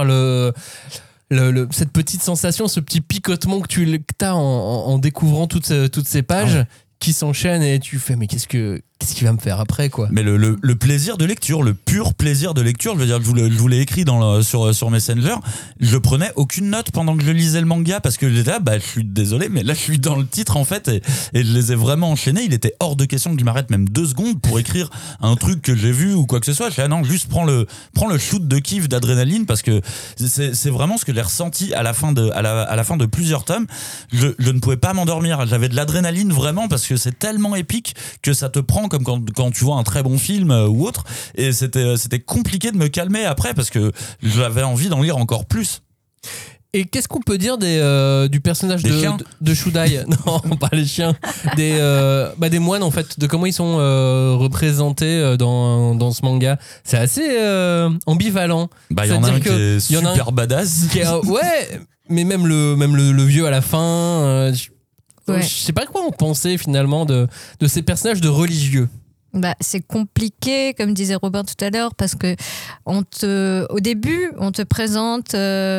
cette petite sensation, ce petit picotement que tu as en découvrant toutes ces pages qui s'enchaînent, et tu fais mais qu'est-ce qu'il va me faire après, quoi. Mais le plaisir de lecture, le pur plaisir de lecture, je veux dire, je vous l'ai écrit sur Messenger, je prenais aucune note pendant que je lisais le manga, parce que j'étais là, je suis désolé, mais là je suis dans le titre en fait, et je les ai vraiment enchaînés. Il était hors de question que je m'arrête même 2 secondes pour écrire un truc que j'ai vu ou quoi que ce soit. Je dis non, juste prends le shoot de kiff, d'adrénaline, parce que c'est vraiment ce que j'ai ressenti à la fin de plusieurs tomes. Je ne pouvais pas m'endormir, j'avais de l'adrénaline vraiment, parce que c'est tellement épique que ça te prend comme quand tu vois un très bon film ou autre, et c'était compliqué de me calmer après, parce que j'avais envie d'en lire encore plus. Et qu'est-ce qu'on peut dire du personnage de Shudai? Non, pas les chiens. Des moines, en fait, de comment ils sont représentés dans ce manga. C'est assez ambivalent. Il y en a un qui est super badass. Ouais, mais même le vieux à la fin. Je sais pas quoi en penser finalement de ces personnages de religieux. C'est compliqué, comme disait Robin tout à l'heure, parce que au début, on te présente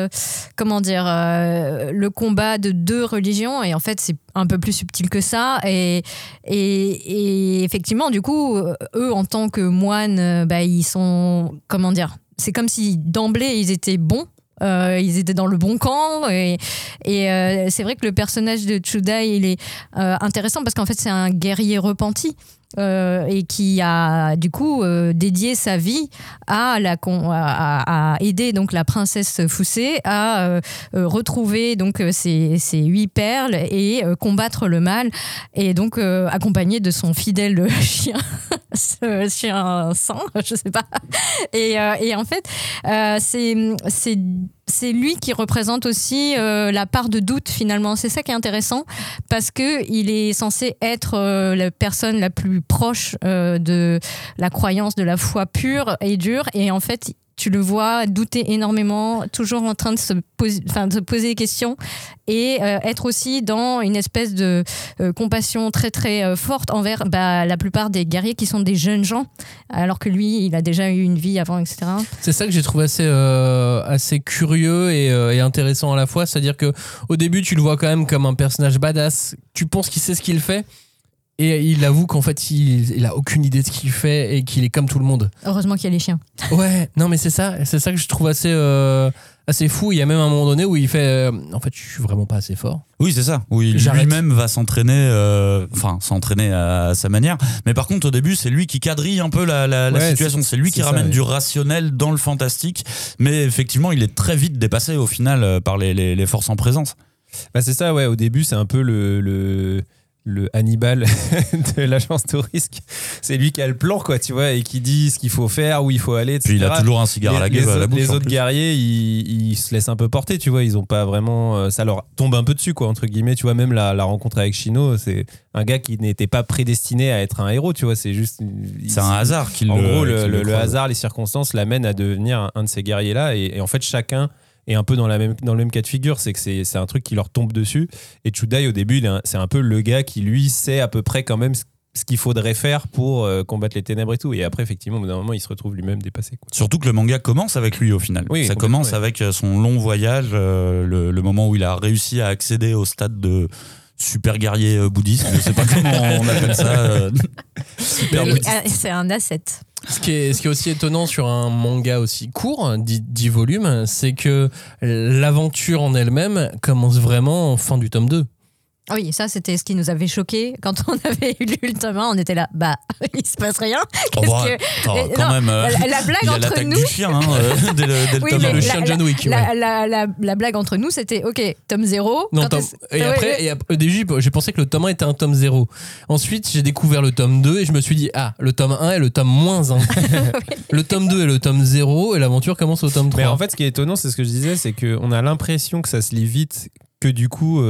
le combat de deux religions, et en fait, c'est un peu plus subtil que ça. Et effectivement, du coup, eux, en tant que moines, ils sont, c'est comme si d'emblée, ils étaient bons. Ils étaient dans le bon camp et c'est vrai que le personnage de Chudai, il est intéressant parce qu'en fait, c'est un guerrier repenti. Et qui a du coup dédié sa vie à aider donc la princesse Fousset à retrouver donc ses 8 perles et combattre le mal, et donc accompagné de son fidèle chien ce chien saint, je sais pas, et en fait c'est lui qui représente aussi la part de doute finalement. C'est ça qui est intéressant parce que il est censé être la personne la plus proche de la croyance, de la foi pure et dure, et en fait tu le vois douter énormément, toujours en train de se poser des questions, et être aussi dans une espèce de compassion très très forte envers la plupart des guerriers qui sont des jeunes gens, alors que lui, il a déjà eu une vie avant, etc. C'est ça que j'ai trouvé assez curieux et intéressant à la fois, c'est-à-dire qu'au début, tu le vois quand même comme un personnage badass, tu penses qu'il sait ce qu'il fait, et il avoue qu'en fait, il a aucune idée de ce qu'il fait et qu'il est comme tout le monde. Heureusement qu'il y a les chiens. Ouais, non mais c'est ça que je trouve assez fou. Il y a même un moment donné où il fait en fait, je suis vraiment pas assez fort. Oui, c'est ça. Où il lui-même va s'entraîner à sa manière. Mais par contre, au début, c'est lui qui quadrille un peu la situation. C'est lui qui ramène du rationnel dans le fantastique. Mais effectivement, il est très vite dépassé au final par les forces en présence. C'est ça, ouais. Au début, c'est un peu le Hannibal de l'agence Tourisque. C'est lui qui a le plan, quoi, tu vois, et qui dit ce qu'il faut faire, où il faut aller, etc. Puis il a toujours un cigare à la gueule, à la bouche. Les autres guerriers, ils se laissent un peu porter, tu vois, ils ont pas vraiment, ça leur tombe un peu dessus, quoi, entre guillemets, tu vois. Même la rencontre avec Chino, c'est un gars qui n'était pas prédestiné à être un héros, tu vois, c'est juste, c'est un hasard qu'il en gros, le hasard, les circonstances l'amènent à devenir un de ces guerriers là, et en fait chacun est un peu dans le même cas de figure, c'est que c'est un truc qui leur tombe dessus. Et Chudai, au début, c'est un peu le gars qui, lui, sait à peu près quand même ce qu'il faudrait faire pour combattre les ténèbres et tout. Et après, effectivement, au bout d'un moment, il se retrouve lui-même dépassé, quoi. Surtout que le manga commence avec lui, au final. Oui, ça commence avec son long voyage, le moment où il a réussi à accéder au stade de super guerrier bouddhiste. Je sais pas comment on appelle ça. Super bouddhiste. C'est un asset. Ce qui est aussi étonnant sur un manga aussi court, 10 volumes, c'est que l'aventure en elle-même commence vraiment en fin du tome 2. Oui, ça c'était ce qui nous avait choqué quand on avait lu le tome 1, on était là, il se passe rien. Quand même, la blague il y a entre l'attaque nous. Du chien, dès le tome 1. Le chien de John Wick. La blague entre nous, c'était ok, tome 0. Et après, au début, j'ai pensé que le tome 1 était un tome 0. Ensuite, j'ai découvert le tome 2 et je me suis dit, le tome 1 est le tome -1. Le tome 2 est le tome 0 et l'aventure commence au tome 3. Mais en fait, ce qui est étonnant, c'est ce que je disais, c'est qu'on a l'impression que ça se lit vite, que du coup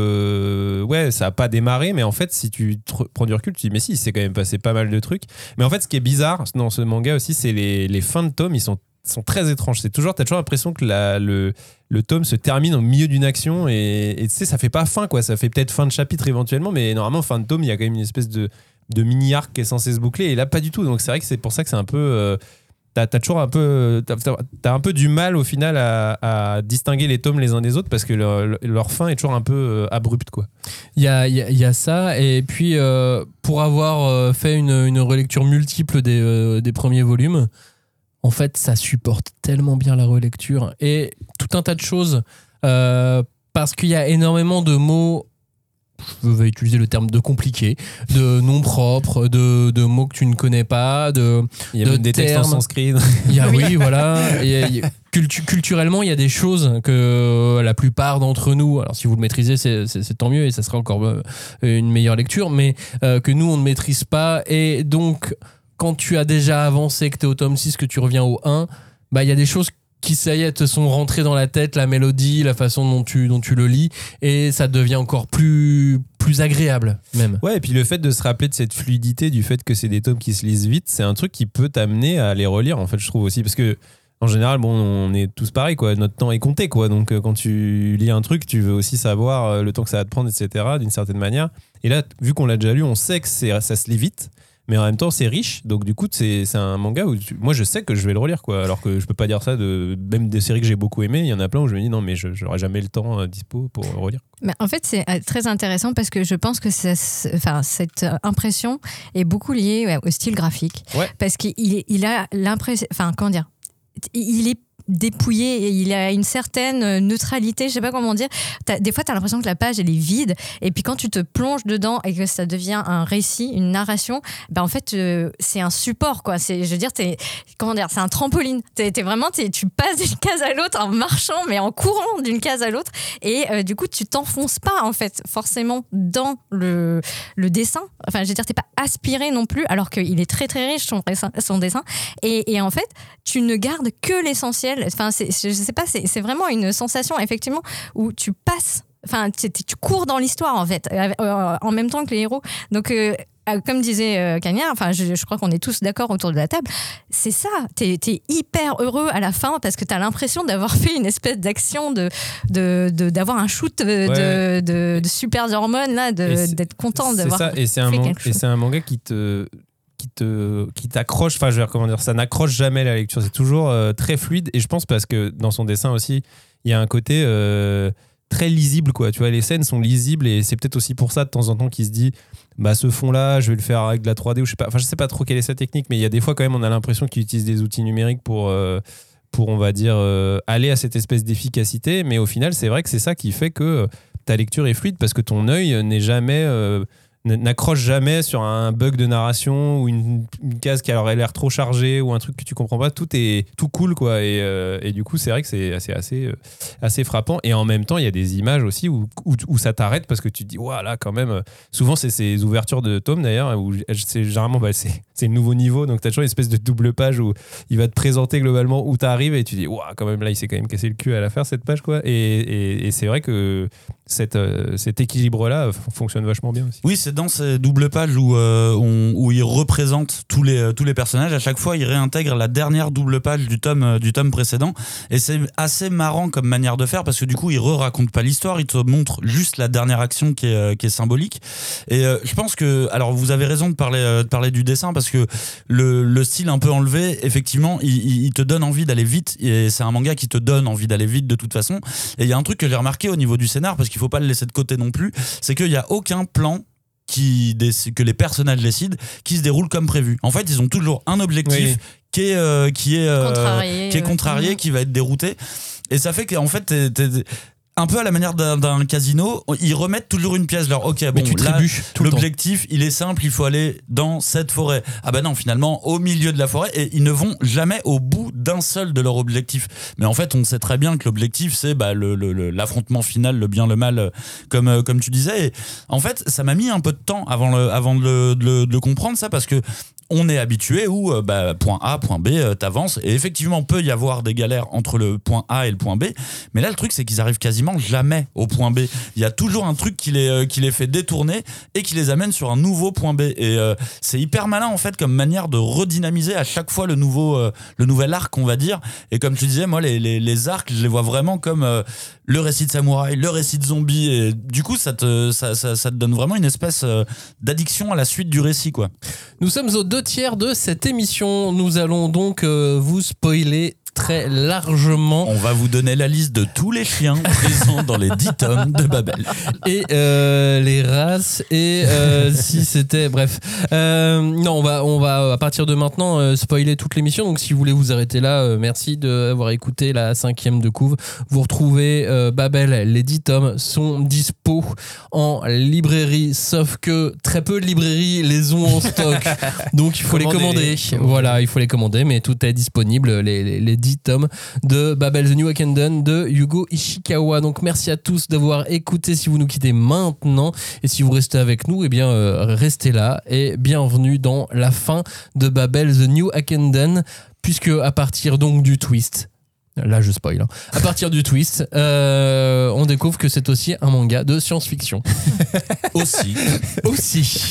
ça a pas démarré, mais en fait si tu prends du recul tu te dis mais si, il s'est quand même passé pas mal de trucs. Mais en fait ce qui est bizarre dans ce manga aussi, c'est les fins de tome, ils sont très étranges. T'as toujours l'impression que le tome se termine au milieu d'une action et tu sais, ça fait pas fin, quoi. Ça fait peut-être fin de chapitre éventuellement, mais normalement fin de tome il y a quand même une espèce de mini-arc qui est censé se boucler, et là pas du tout. Donc c'est vrai que c'est pour ça que c'est un peu t'as toujours un peu du mal au final à distinguer les tomes les uns des autres, parce que leur fin est toujours un peu abrupte, quoi. Il y a ça, et puis pour avoir fait une relecture multiple des premiers volumes, en fait ça supporte tellement bien la relecture et tout un tas de choses, parce qu'il y a énormément de mots, je vais utiliser le terme de compliqué, de noms propres, de mots que tu ne connais pas, il y a même des textes en sanskrit. Oui, voilà. Culturellement, il y a des choses que la plupart d'entre nous, alors si vous le maîtrisez, c'est tant mieux et ça sera encore une meilleure lecture, mais que nous, on ne maîtrise pas. Et donc, quand tu as déjà avancé, que tu es au tome 6, que tu reviens au 1, il y a des choses qui, ça y est, te sont rentrés dans la tête, la mélodie, la façon dont tu le lis, et ça devient encore plus agréable, même. Ouais, et puis le fait de se rappeler de cette fluidité, du fait que c'est des tomes qui se lisent vite, c'est un truc qui peut t'amener à les relire, en fait, je trouve aussi, parce que en général, on est tous pareils, quoi. Notre temps est compté, quoi. Donc, quand tu lis un truc, tu veux aussi savoir le temps que ça va te prendre, etc., d'une certaine manière. Et là, vu qu'on l'a déjà lu, on sait que ça se lit vite, mais en même temps c'est riche, donc du coup c'est un manga où moi je sais que je vais le relire, quoi, alors que je peux pas dire ça même des séries que j'ai beaucoup aimées. Il y en a plein où je me dis non, mais j'aurai jamais le temps dispo pour relire. Mais en fait, c'est très intéressant parce que je pense que cette impression est beaucoup liée au style graphique. Ouais. Parce qu'il a l'impression... Enfin, comment dire ? Il est dépouillé et il a une certaine neutralité, je sais pas comment dire. Des fois, tu as l'impression que la page, elle est vide. Et puis, quand tu te plonges dedans et que ça devient un récit, une narration, en fait, c'est un support, quoi. Je veux dire, c'est un trampoline. Tu passes d'une case à l'autre en marchant, mais en courant d'une case à l'autre. Et du coup, tu t'enfonces pas, en fait, forcément dans le dessin. Enfin, je veux dire, t'es pas aspiré non plus, alors qu'il est très, très riche, son dessin. Et en fait, tu ne gardes que l'essentiel. Enfin, je sais pas, c'est vraiment une sensation, effectivement, où tu passes, enfin, tu cours dans l'histoire, en fait, en même temps que les héros. Donc, comme disait Cagnard, enfin, je crois qu'on est tous d'accord autour de la table, c'est ça, t'es hyper heureux à la fin parce que t'as l'impression d'avoir fait une espèce d'action, d'avoir un shoot de super hormones, là, d'être content d'avoir ça, et c'est un manga qui t'accroche, enfin je veux dire, comment dire, ça n'accroche jamais la lecture, c'est toujours très fluide, et je pense parce que dans son dessin aussi il y a un côté très lisible, quoi, tu vois, les scènes sont lisibles, et c'est peut-être aussi pour ça de temps en temps qu'il se dit ce fond là je vais le faire avec de la 3D, ou je sais pas trop quelle est sa technique, mais il y a des fois quand même on a l'impression qu'il utilise des outils numériques pour on va dire aller à cette espèce d'efficacité, mais au final c'est vrai que c'est ça qui fait que ta lecture est fluide, parce que ton œil n'accroche jamais sur un bug de narration ou une case qui aurait l'air trop chargée ou un truc que tu comprends pas. Tout est tout cool, quoi, et du coup c'est vrai que c'est assez frappant, et en même temps il y a des images aussi où ça t'arrête, parce que tu te dis waouh, là quand même, souvent c'est ces ouvertures de tomes d'ailleurs où c'est généralement c'est le nouveau niveau, donc t'as toujours une espèce de double page où il va te présenter globalement où t'arrives, et tu dis waouh, quand même là il s'est quand même cassé le cul à la faire cette page, quoi, et c'est vrai que cet équilibre-là fonctionne vachement bien aussi. Oui, c'est dans ces doubles pages où il représente tous les personnages. À chaque fois, il réintègre la dernière double page du tome précédent, et c'est assez marrant comme manière de faire, parce que du coup, il raconte pas l'histoire, il te montre juste la dernière action qui est symbolique. Et je pense que, alors vous avez raison de parler du dessin, parce que le style un peu enlevé, effectivement, il te donne envie d'aller vite, et c'est un manga qui te donne envie d'aller vite de toute façon. Et il y a un truc que j'ai remarqué au niveau du scénar, parce qu'il faut pas le laisser de côté non plus, c'est qu'il y a aucun plan que les personnages décident qui se déroule comme prévu. En fait, ils ont toujours un objectif qui est contrarié, qui va être dérouté, et ça fait qu'en fait t'es un peu à la manière d'un casino, ils remettent toujours une pièce. Alors, ok, bon, là, l'objectif, il est simple, il faut aller dans cette forêt. Ah bah non, finalement, au milieu de la forêt, et ils ne vont jamais au bout d'un seul de leur objectif. Mais en fait, on sait très bien que l'objectif, c'est l'affrontement final, le bien, le mal, comme tu disais. Et en fait, ça m'a mis un peu de temps avant de le comprendre, ça, parce que on est habitué où point A, point B, t'avances, et effectivement peut y avoir des galères entre le point A et le point B, mais là le truc c'est qu'ils arrivent quasiment jamais au point B. Il y a toujours un truc qui les fait détourner et qui les amène sur un nouveau point B, et c'est hyper malin en fait comme manière de redynamiser à chaque fois le nouvel arc, on va dire. Et comme tu disais, moi les arcs, je les vois vraiment comme le récit de samouraï, le récit de zombie, et du coup ça te donne vraiment une espèce d'addiction à la suite du récit, quoi. Nous sommes aux 2/3 de cette émission. Nous allons donc vous spoiler très largement. On va vous donner la liste de tous les chiens présents dans les 10 tomes de Babel. Et les races, et si c'était... Bref. Non, on va à partir de maintenant spoiler toute l'émission. Donc si vous voulez vous arrêter là, merci d'avoir écouté la 5e de couve. Vous retrouvez Babel, les 10 tomes sont dispo en librairie, sauf que très peu de librairies les ont en stock. Donc il faut les commander. Voilà, il faut les commander, mais tout est disponible, les 10 tomes de Babel The New Akenden de Yugo Ishikawa. Donc merci à tous d'avoir écouté. Si vous nous quittez maintenant, et si vous restez avec nous, eh bien restez là, et bienvenue dans la fin de Babel The New Akenden, puisque à partir donc du twist, là je spoil, à partir du twist, on découvre que c'est aussi un manga de science-fiction. Aussi.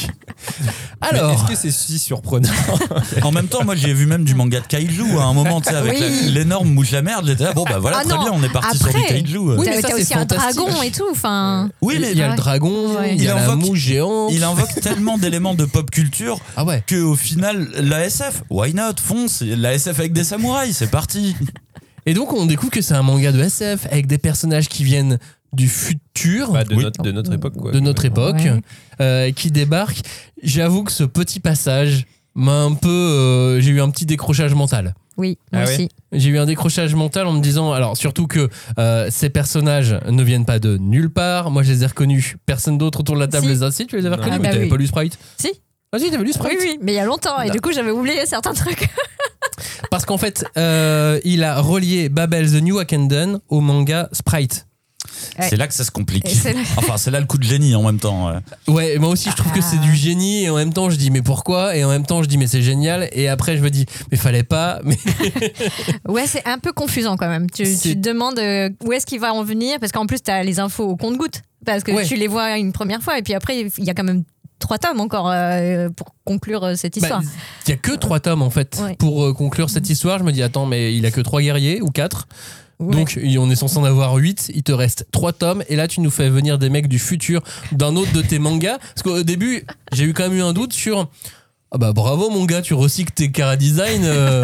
Alors, est-ce que c'est si surprenant? En même temps, moi j'ai vu même du manga de kaiju à un moment, tu sais, avec l'énorme mouche à merde. J'étais là, bon bah voilà, très bien, on est parti sur du kaiju. Oui, mais t'as ça, aussi c'est un fantastique. dragon et tout. Enfin. Oui, mais il y a le dragon, il y a la mouche géante. Il invoque tellement d'éléments de pop culture qu'au final, la SF, why not, fonce, la SF avec des samouraïs, c'est parti. Et donc on découvre que c'est un manga de SF avec des personnages qui viennent du futur, de notre époque, quoi. De notre époque, qui débarquent. J'avoue que ce petit passage m'a un peu, j'ai eu un petit décrochage mental. Oui, moi aussi. J'ai eu un décrochage mental en me disant, alors surtout que ces personnages ne viennent pas de nulle part. Moi, je les ai reconnus. Personne d'autre autour de la table les a. Si, tu les avais reconnus, mais t'avais pas lu Sprite. Si. Ah si, t'avais lu Sprite. Oui, mais il y a longtemps. Et du coup, j'avais oublié certains trucs. Parce qu'en fait, il a relié Babel The New Hakenden au manga Sprite. C'est là que ça se complique. Enfin, c'est là le coup de génie en même temps. Ouais, moi aussi je trouve que c'est du génie et en même temps je dis mais pourquoi, et en même temps je dis mais c'est génial, et après je me dis mais fallait pas. Mais ouais, c'est un peu confusant quand même. Tu te demandes où est-ce qu'il va en venir, parce qu'en plus t'as les infos au compte-gouttes, parce que tu les vois une première fois et puis après il y a quand même 3 tomes encore pour conclure cette histoire. Il y a que 3 tomes en fait pour conclure cette histoire. Je me dis attends, mais il a que 3 guerriers ou 4. Ouais. Donc on est censé en avoir 8, il te reste 3 tomes et là tu nous fais venir des mecs du futur d'un autre de tes mangas, parce qu'au début j'ai eu quand même eu un doute sur bravo mon gars, tu recycles tes chara-design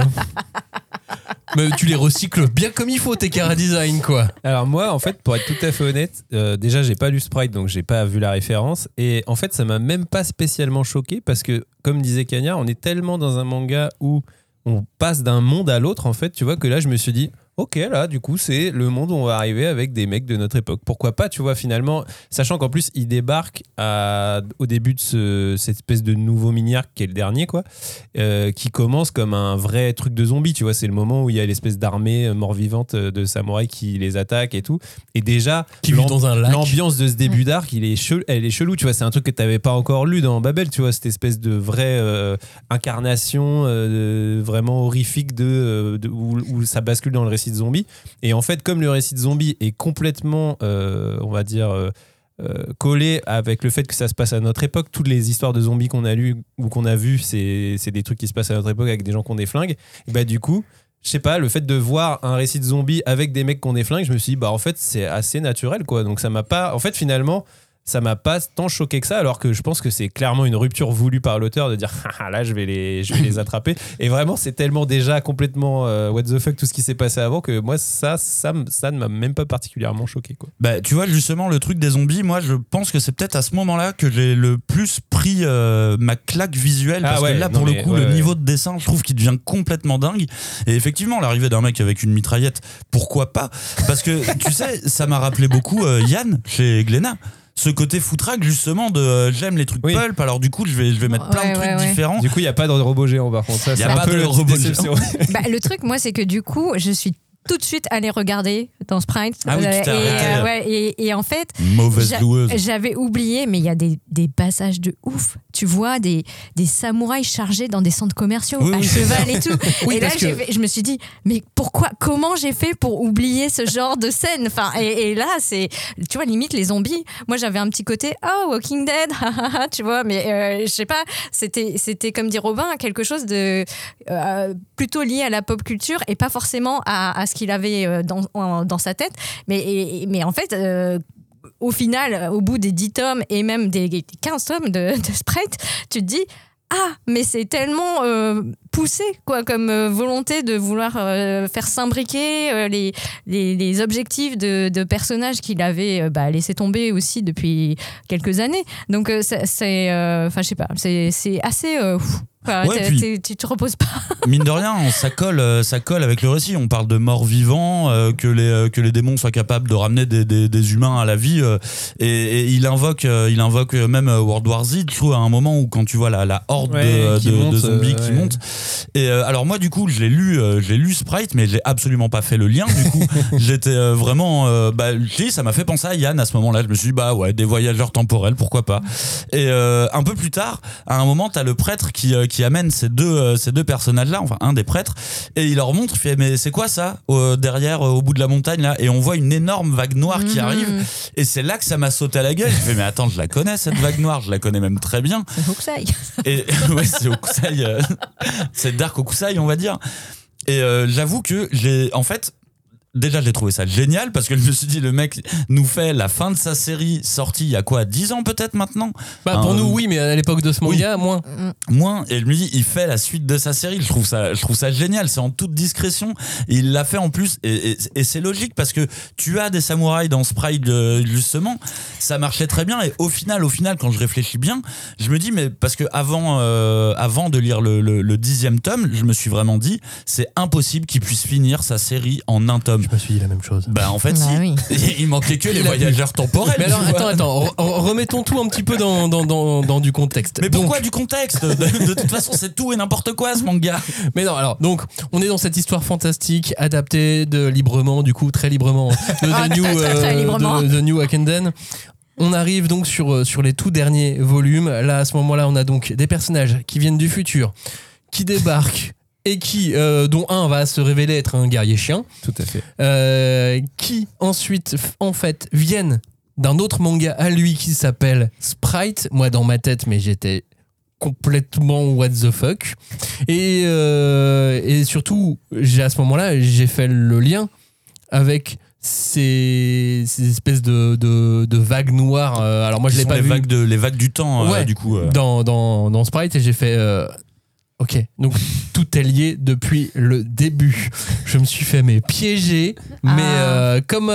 mais tu les recycles bien comme il faut tes chara-design quoi. Alors moi en fait, pour être tout à fait honnête, déjà j'ai pas lu Sprite donc j'ai pas vu la référence, et en fait ça m'a même pas spécialement choqué parce que comme disait Cagnard, on est tellement dans un manga où on passe d'un monde à l'autre en fait, tu vois, que là je me suis dit ok, là, du coup, c'est le monde où on va arriver avec des mecs de notre époque. Pourquoi pas, tu vois, finalement, sachant qu'en plus, il débarque au début de cette espèce de nouveau mini-arc qui est le dernier, quoi, qui commence comme un vrai truc de zombie, tu vois. C'est le moment où il y a l'espèce d'armée mort-vivante de samouraïs qui les attaque et tout. Et déjà, dans un lac. L'ambiance de ce début d'arc, elle est chelou, tu vois. C'est un truc que tu n'avais pas encore lu dans Babel, tu vois, cette espèce de vraie incarnation vraiment horrifique où ça bascule dans le récit de zombie. Et en fait, comme le récit de zombie est complètement on va dire collé avec le fait que ça se passe à notre époque, toutes les histoires de zombies qu'on a lues ou qu'on a vues, c'est des trucs qui se passent à notre époque avec des gens qui ont des flingues. Et bah du coup, je sais pas, le fait de voir un récit de zombies avec des mecs qui ont des flingues, je me suis dit en fait c'est assez naturel quoi. Donc ça m'a pas, en fait finalement ça m'a pas tant choqué que ça, alors que je pense que c'est clairement une rupture voulue par l'auteur de dire là je vais les attraper, et vraiment c'est tellement déjà complètement what the fuck tout ce qui s'est passé avant que moi ça ne m'a même pas particulièrement choqué quoi. Bah tu vois justement le truc des zombies, moi je pense que c'est peut-être à ce moment-là que j'ai le plus pris ma claque visuelle, parce que là pour le coup le niveau de dessin je trouve qu'il devient complètement dingue, et effectivement l'arrivée d'un mec avec une mitraillette, pourquoi pas, parce que tu sais ça m'a rappelé beaucoup Yann chez Glénat. Ce côté foutraque justement de j'aime les trucs pulp, alors du coup je vais mettre plein de trucs différents. Du coup il n'y a pas de robot géant par contre, ça, il n'y a pas de robot géant. Le truc moi c'est que du coup je suis tout de suite allée regarder dans Sprite. Ah oui, tu t'es arrêté. Et en fait, j'avais oublié, mais il y a des passages de ouf. Tu vois des samouraïs chargés dans des centres commerciaux à cheval et tout. Et là, je me suis dit, mais comment j'ai fait pour oublier ce genre de scène, enfin, et là, c'est, tu vois, limite les zombies. Moi, j'avais un petit côté, Walking Dead, tu vois, mais je sais pas, c'était comme dit Robin, quelque chose de plutôt lié à la pop culture et pas forcément à ce qu'il avait dans sa tête, mais en fait au final, au bout des 10 tomes et même des 15 tomes de Sprite, tu te dis mais c'est tellement poussé quoi, comme volonté de vouloir faire s'imbriquer les objectifs de personnages qu'il avait laissé tomber aussi depuis quelques années. Donc c'est enfin je sais pas, c'est assez tu te reposes pas. Mine de rien, ça colle avec le récit. On parle de morts vivants, que les démons soient capables de ramener des humains à la vie, et il invoque même World War Z, je trouve, à un moment où quand tu vois la horde de zombies qui monte, Et alors moi du coup j'ai lu Sprite, mais j'ai absolument pas fait le lien. Du coup j'étais vraiment ça m'a fait penser à Yann à ce moment-là. Je me suis dit des voyageurs temporels, pourquoi pas. Et un peu plus tard, à un moment, t'as le prêtre qui amène ces deux personnages-là, enfin un des prêtres, et il leur montre, il fait mais c'est quoi ça derrière au bout de la montagne là, et on voit une énorme vague noire qui arrive, et c'est là que ça m'a sauté à la gueule. Je fais mais attends, je la connais cette vague noire, je la connais même très bien. C'est Hokusai. Et ouais, c'est Hokusai, c'est Dark Hokusai on va dire. Et j'avoue que déjà, j'ai trouvé ça génial parce que je me suis dit, le mec nous fait la fin de sa série sortie il y a quoi, 10 ans peut-être maintenant ? Pour nous, oui, mais à l'époque de ce manga, moins. Et je me dis, il fait la suite de sa série. Je trouve ça génial. C'est en toute discrétion. Et il l'a fait en plus. Et c'est logique parce que tu as des samouraïs dans Sprite, justement. Ça marchait très bien. Et au final, quand je réfléchis bien, je me dis, mais parce que avant de lire le 10e tome, je me suis vraiment dit, c'est impossible qu'il puisse finir sa série en un tome. Je me suis dit la même chose. En fait, oui. Il manquait que les voyageurs temporels. Mais alors, attends, remettons tout un petit peu dans du contexte. Mais pourquoi du contexte ? De toute façon, c'est tout et n'importe quoi, ce manga. Mais non, alors, donc, on est dans cette histoire fantastique, adaptée librement, du coup, très librement, de The New Hakenden. On arrive donc sur les tout derniers volumes. Là, à ce moment-là, on a donc des personnages qui viennent du futur, qui débarquent, et dont un va se révéler être un guerrier chien. Tout à fait. Qui ensuite, en fait, viennent d'un autre manga à lui qui s'appelle Sprite. Moi, dans ma tête, mais j'étais complètement what the fuck. Et surtout, à ce moment-là, j'ai fait le lien avec ces espèces de vagues noires. Alors moi, je l'ai pas vu. Les vagues du temps, du coup. Dans Sprite, et j'ai fait... Ok, donc tout est lié depuis le début. Je me suis fait piéger, mais comme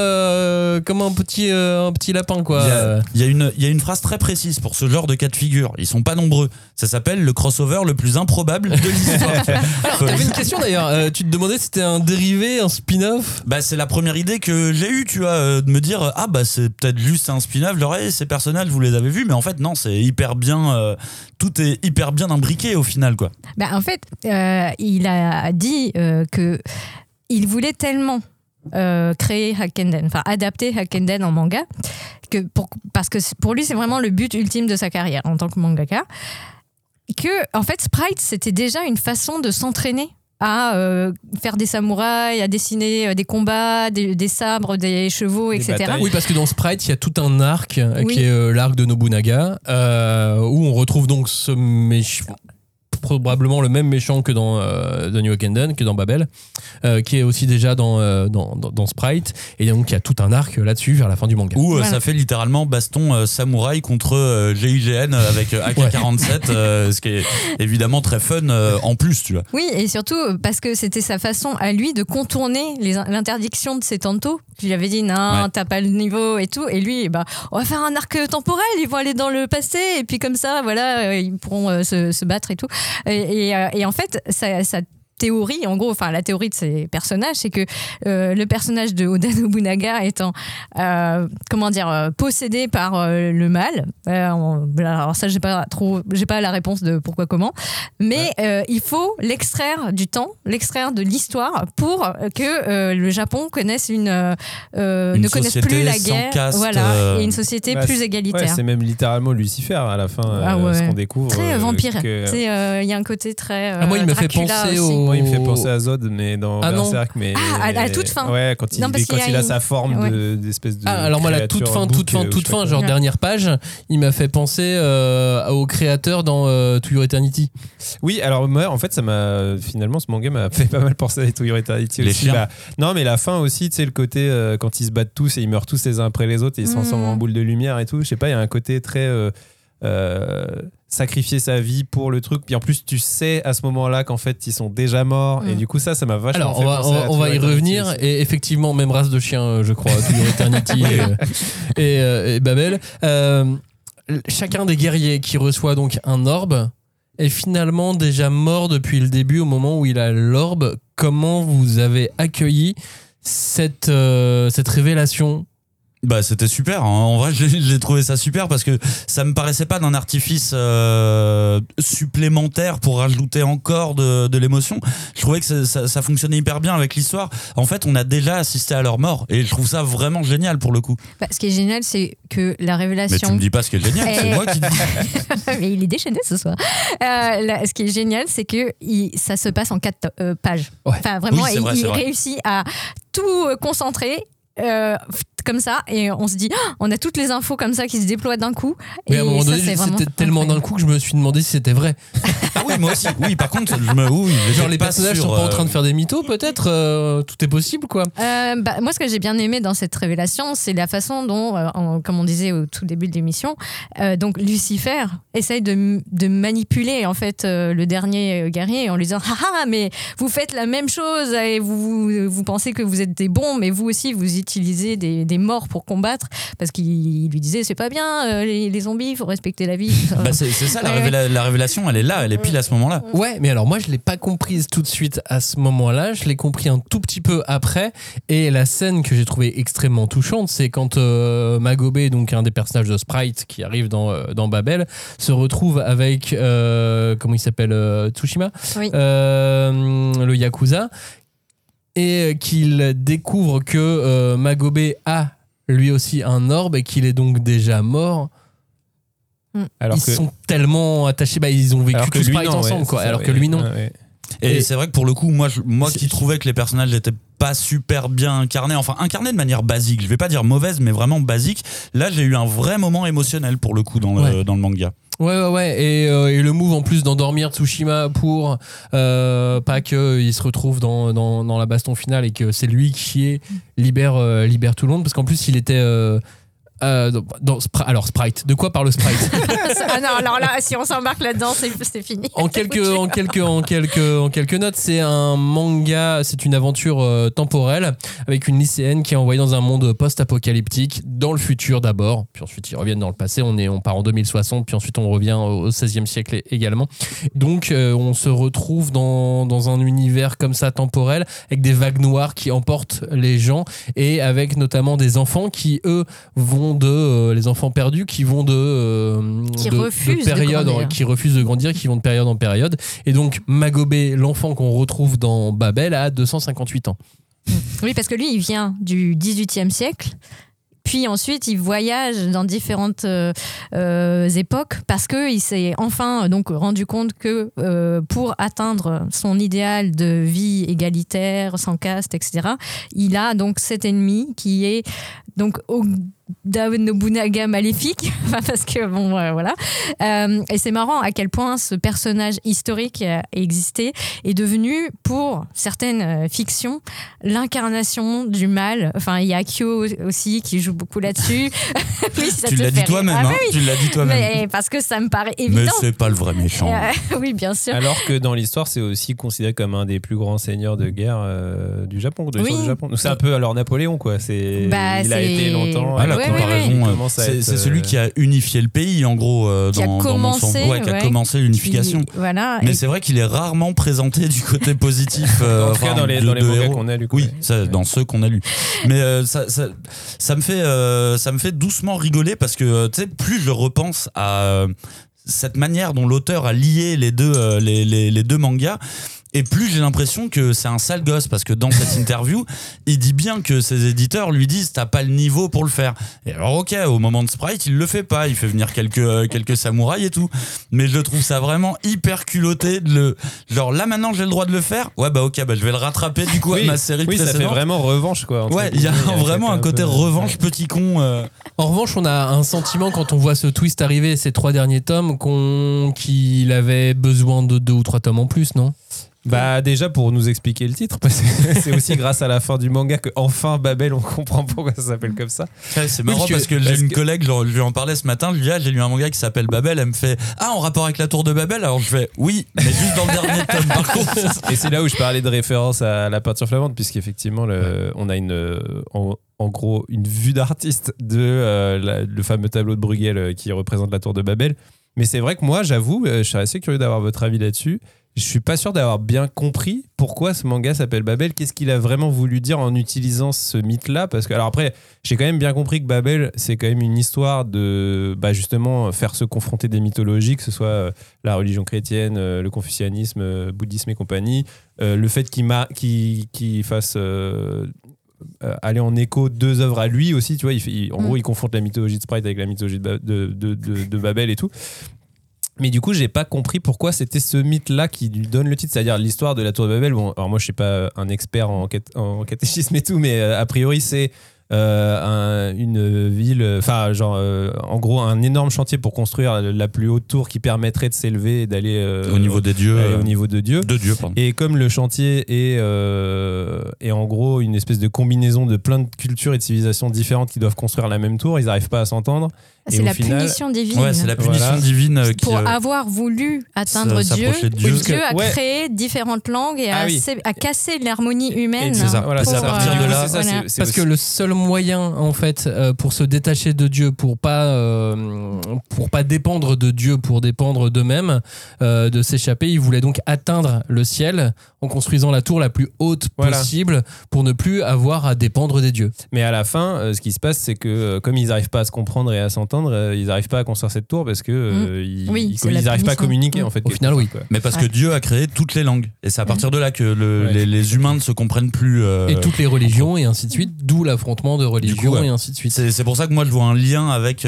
un petit lapin quoi. Il y a une phrase très précise pour ce genre de cas de figure. Ils sont pas nombreux. Ça s'appelle le crossover le plus improbable de l'histoire. Alors, t'avais une question d'ailleurs. Tu te demandais si c'était un dérivé, un spin-off. C'est la première idée que j'ai eue, tu vois, de me dire c'est peut-être juste un spin-off. Ces personnages vous les avez vus, mais en fait non, c'est hyper bien. Tout est hyper bien imbriqué au final quoi. En fait, il a dit que il voulait tellement créer Hakenden, enfin adapter Hakenden en manga, parce que pour lui c'est vraiment le but ultime de sa carrière en tant que mangaka, que en fait Sprite c'était déjà une façon de s'entraîner à faire des samouraïs, à dessiner des combats, des sabres, des chevaux, etc. Batailles. Oui, parce que dans Sprite, il y a tout un arc qui est l'arc de Nobunaga, où on retrouve donc ce méchant, probablement le même méchant que dans The New Hakenden, que dans Babel, qui est aussi déjà dans Sprite, et donc il y a tout un arc là-dessus vers la fin du manga. Où ça fait littéralement baston samouraï contre GIGN avec AK-47, ce qui est évidemment très fun en plus, tu vois. Oui, et surtout parce que c'était sa façon à lui de contourner l'interdiction de ses tantos. Je lui avais dit non, t'as pas le niveau et tout, et lui, on va faire un arc temporel, ils vont aller dans le passé, et puis comme ça, voilà, ils pourront se battre et tout. Et en fait, ça théorie, en gros, enfin la théorie de ces personnages, c'est que le personnage de Oda Nobunaga étant possédé par le mal. Alors ça, j'ai pas la réponse de pourquoi comment, mais il faut l'extraire du temps, l'extraire de l'histoire pour que le Japon connaisse ne connaisse plus la guerre, caste, et une société plus égalitaire. Ouais, c'est même littéralement Lucifer à la fin, ce qu'on découvre. Très vampire. Il y a un côté très. Moi, il me fait Dracula penser aussi. Moi, il me fait penser à Zod, mais dans Berserk. Mais à toute fin. Ouais, quand il a sa forme d'espèce de. Alors moi, la toute fin, genre dernière page, il m'a fait penser au créateur dans To Your Eternity. Oui, alors moi, en fait, finalement, ce manga m'a fait pas mal penser à To Your Eternity les aussi. chiens. Non, mais la fin aussi, tu sais, le côté quand ils se battent tous et ils meurent tous les uns après les autres et ils se transforment en boule de lumière et tout. Je sais pas, il y a un côté très. Sacrifier sa vie pour le truc, puis en plus tu sais à ce moment-là qu'en fait ils sont déjà morts, et du coup ça m'a vachement fait penser à on va y revenir aussi. Et effectivement, même race de chien, je crois, To Your Eternity et Babel. Chacun des guerriers qui reçoit donc un orbe est finalement déjà mort depuis le début, au moment où il a l'orbe. Comment vous avez accueilli cette révélation Bah c'était super, hein. En vrai j'ai trouvé ça super parce que ça me paraissait pas d'un artifice supplémentaire pour rajouter encore de l'émotion. Je trouvais que ça fonctionnait hyper bien avec l'histoire. En fait on a déjà assisté à leur mort et je trouve ça vraiment génial pour le coup. Ce qui est génial c'est que la révélation... Mais tu me dis pas ce qui est génial, c'est moi qui dis. Mais il est déchaîné ce soir. Ce qui est génial c'est que ça se passe en 4 pages. Ouais. Enfin vraiment Oui, c'est vrai, il c'est vrai. réussit à tout concentrer comme ça et on se dit on a toutes les infos comme ça qui se déploient d'un coup. Mais et à un moment ça, donné, c'est vraiment c'était tellement d'un coup que je me suis demandé si c'était vrai. Ah oui moi aussi. Oui par contre Genre les personnages sont pas en train de faire des mythos peut-être, tout est possible quoi. Moi ce que j'ai bien aimé dans cette révélation c'est la façon dont comme on disait au tout début de l'émission donc Lucifer essaye de manipuler en fait le dernier guerrier en lui disant ah mais vous faites la même chose et vous pensez que vous êtes des bons mais vous aussi vous utilisez des morts pour combattre parce qu'il lui disait c'est pas bien les zombies il faut respecter la vie. C'est ça la révélation elle est là, elle est pile à ce moment là. Ouais mais alors moi je l'ai pas comprise tout de suite à ce moment là, je l'ai compris un tout petit peu après et la scène que j'ai trouvée extrêmement touchante c'est quand Magobé donc un des personnages de Sprite qui arrive dans Babel se retrouve avec comment il s'appelle Tsushima Oui. le Yakuza et qu'il découvre que Magobé a lui aussi un orbe et qu'il est donc déjà mort. Alors ils sont tellement attachés, ils ont vécu tout Sprite ensemble, quoi. Alors que lui non. Ouais. Et c'est vrai que pour le coup, moi qui trouvais que les personnages n'étaient pas super bien incarnés, enfin incarnés de manière basique, je vais pas dire mauvaise, mais vraiment basique, là j'ai eu un vrai moment émotionnel pour le coup dans le manga. Ouais. Et le move en plus d'endormir Tsushima pour pas qu'il se retrouve dans la baston finale et que c'est lui qui libère tout le monde parce qu'en plus il était alors Sprite, de quoi parle Sprite? Ah non, alors là, si on s'embarque là-dedans, c'est fini. En quelques notes, c'est un manga, c'est une aventure temporelle avec une lycéenne qui est envoyée dans un monde post-apocalyptique, dans le futur d'abord, puis ensuite ils reviennent dans le passé, on part en 2060, puis ensuite on revient au XVIe siècle également. Donc on se retrouve dans un univers comme ça temporel, avec des vagues noires qui emportent les gens, et avec notamment des enfants qui, eux, vont les enfants perdus qui vont qui refusent de grandir, qui vont de période en période. Et donc Magobé, l'enfant qu'on retrouve dans Babel, a 258 ans. Oui, parce que lui, il vient du XVIIIe siècle. Puis ensuite, il voyage dans différentes époques parce qu'il s'est enfin donc rendu compte que pour atteindre son idéal de vie égalitaire, sans caste, etc., il a donc cet ennemi qui est donc Oda Nobunaga maléfique, parce que bon voilà. Et c'est marrant à quel point ce personnage historique a existé est devenu pour certaines fictions l'incarnation du mal. Enfin, il y a Kyo aussi qui joue beaucoup là-dessus. Oui, tu l'as dit toi-même, oui. Tu l'as dit toi-même. Mais parce que ça me paraît évident. Mais c'est pas le vrai méchant. Oui, bien sûr. Alors que dans l'histoire, c'est aussi considéré comme un des plus grands seigneurs de guerre du Japon, de l'histoire du Japon. Donc c'est un peu alors Napoléon, quoi. Il a été longtemps. La comparaison, c'est celui qui a unifié le pays, en gros, qui a commencé l'unification. Voilà. Mais c'est vrai qu'il est rarement présenté du côté positif. En tout cas, dans les mangas qu'on a lu. Oui, dans ceux qu'on a lus. Mais ça me fait doucement rigoler parce que tu sais, plus je repense à cette manière dont l'auteur a lié les deux mangas, et plus j'ai l'impression que c'est un sale gosse, parce que dans cette interview, il dit bien que ses éditeurs lui disent t'as pas le niveau pour le faire. Et alors ok, au moment de Sprite, il le fait pas, il fait venir quelques samouraïs et tout. Mais je trouve ça vraiment hyper culotté genre là maintenant j'ai le droit de le faire. Ouais bah ok, je vais le rattraper du coup à ma série précédente. Ça fait vraiment revanche quoi. Ouais, il y a vraiment un côté revanche petit con. En revanche, on a un sentiment quand on voit ce twist arriver ces 3 derniers tomes qu'il avait besoin de 2 ou 3 tomes en plus, non? Déjà pour nous expliquer le titre, parce que c'est aussi grâce à la fin du manga que enfin Babel on comprend pourquoi ça s'appelle comme ça. Ouais, c'est marrant parce que j'ai une collègue, je lui en parlais ce matin, je lui dis j'ai lu un manga qui s'appelle Babel, elle me fait en rapport avec la tour de Babel, alors je fais oui, mais juste dans le dernier tome par contre. Et c'est là où je parlais de référence à la peinture flamande, puisqu'effectivement on a en gros une vue d'artiste de le fameux tableau de Bruegel qui représente la tour de Babel. Mais c'est vrai que moi, j'avoue, je suis assez curieux d'avoir votre avis là-dessus. Je suis pas sûr d'avoir bien compris pourquoi ce manga s'appelle Babel. Qu'est-ce qu'il a vraiment voulu dire en utilisant ce mythe-là ? Parce que, alors après, j'ai quand même bien compris que Babel, c'est quand même une histoire de justement faire se confronter des mythologies, que ce soit la religion chrétienne, le confucianisme, bouddhisme et compagnie. Le fait qu'il fasse aller en écho 2 œuvres à lui aussi, tu vois. En gros, il confronte la mythologie de Sprite avec la mythologie de Babel et tout. Mais du coup, j'ai pas compris pourquoi c'était ce mythe-là qui lui donne le titre, c'est-à-dire l'histoire de la Tour de Babel. Bon, alors moi, je suis pas un expert en catéchisme et tout, mais a priori, c'est une ville, en gros, un énorme chantier pour construire la plus haute tour qui permettrait de s'élever et d'aller au niveau des dieux, au niveau de Dieu. Pardon. Et comme le chantier est en gros une espèce de combinaison de plein de cultures et de civilisations différentes qui doivent construire la même tour, ils n'arrivent pas à s'entendre. C'est la punition divine. Ouais, c'est la punition divine pour avoir voulu atteindre Dieu. Dieu a créé différentes langues et a cassé l'harmonie humaine. C'est ça. Voilà, c'est à partir de là. Parce que le seul moyen, en fait, pour se détacher de Dieu, pour pas dépendre de Dieu, pour dépendre d'eux-mêmes, de s'échapper, ils voulaient donc atteindre le ciel en construisant la tour la plus haute possible pour ne plus avoir à dépendre des dieux. Mais à la fin, ce qui se passe, c'est que comme ils n'arrivent pas à se comprendre et à s'entendre, ils n'arivent pas à construire cette tour parce que ils n'arrivent pas à communiquer en fait. Au final, oui. Quoi. Mais parce que Dieu a créé toutes les langues et c'est à partir de là que les humains ne se comprennent plus. Et toutes les religions et ainsi de suite, d'où l'affrontement de religions et ainsi de suite. C'est pour ça que moi je vois un lien avec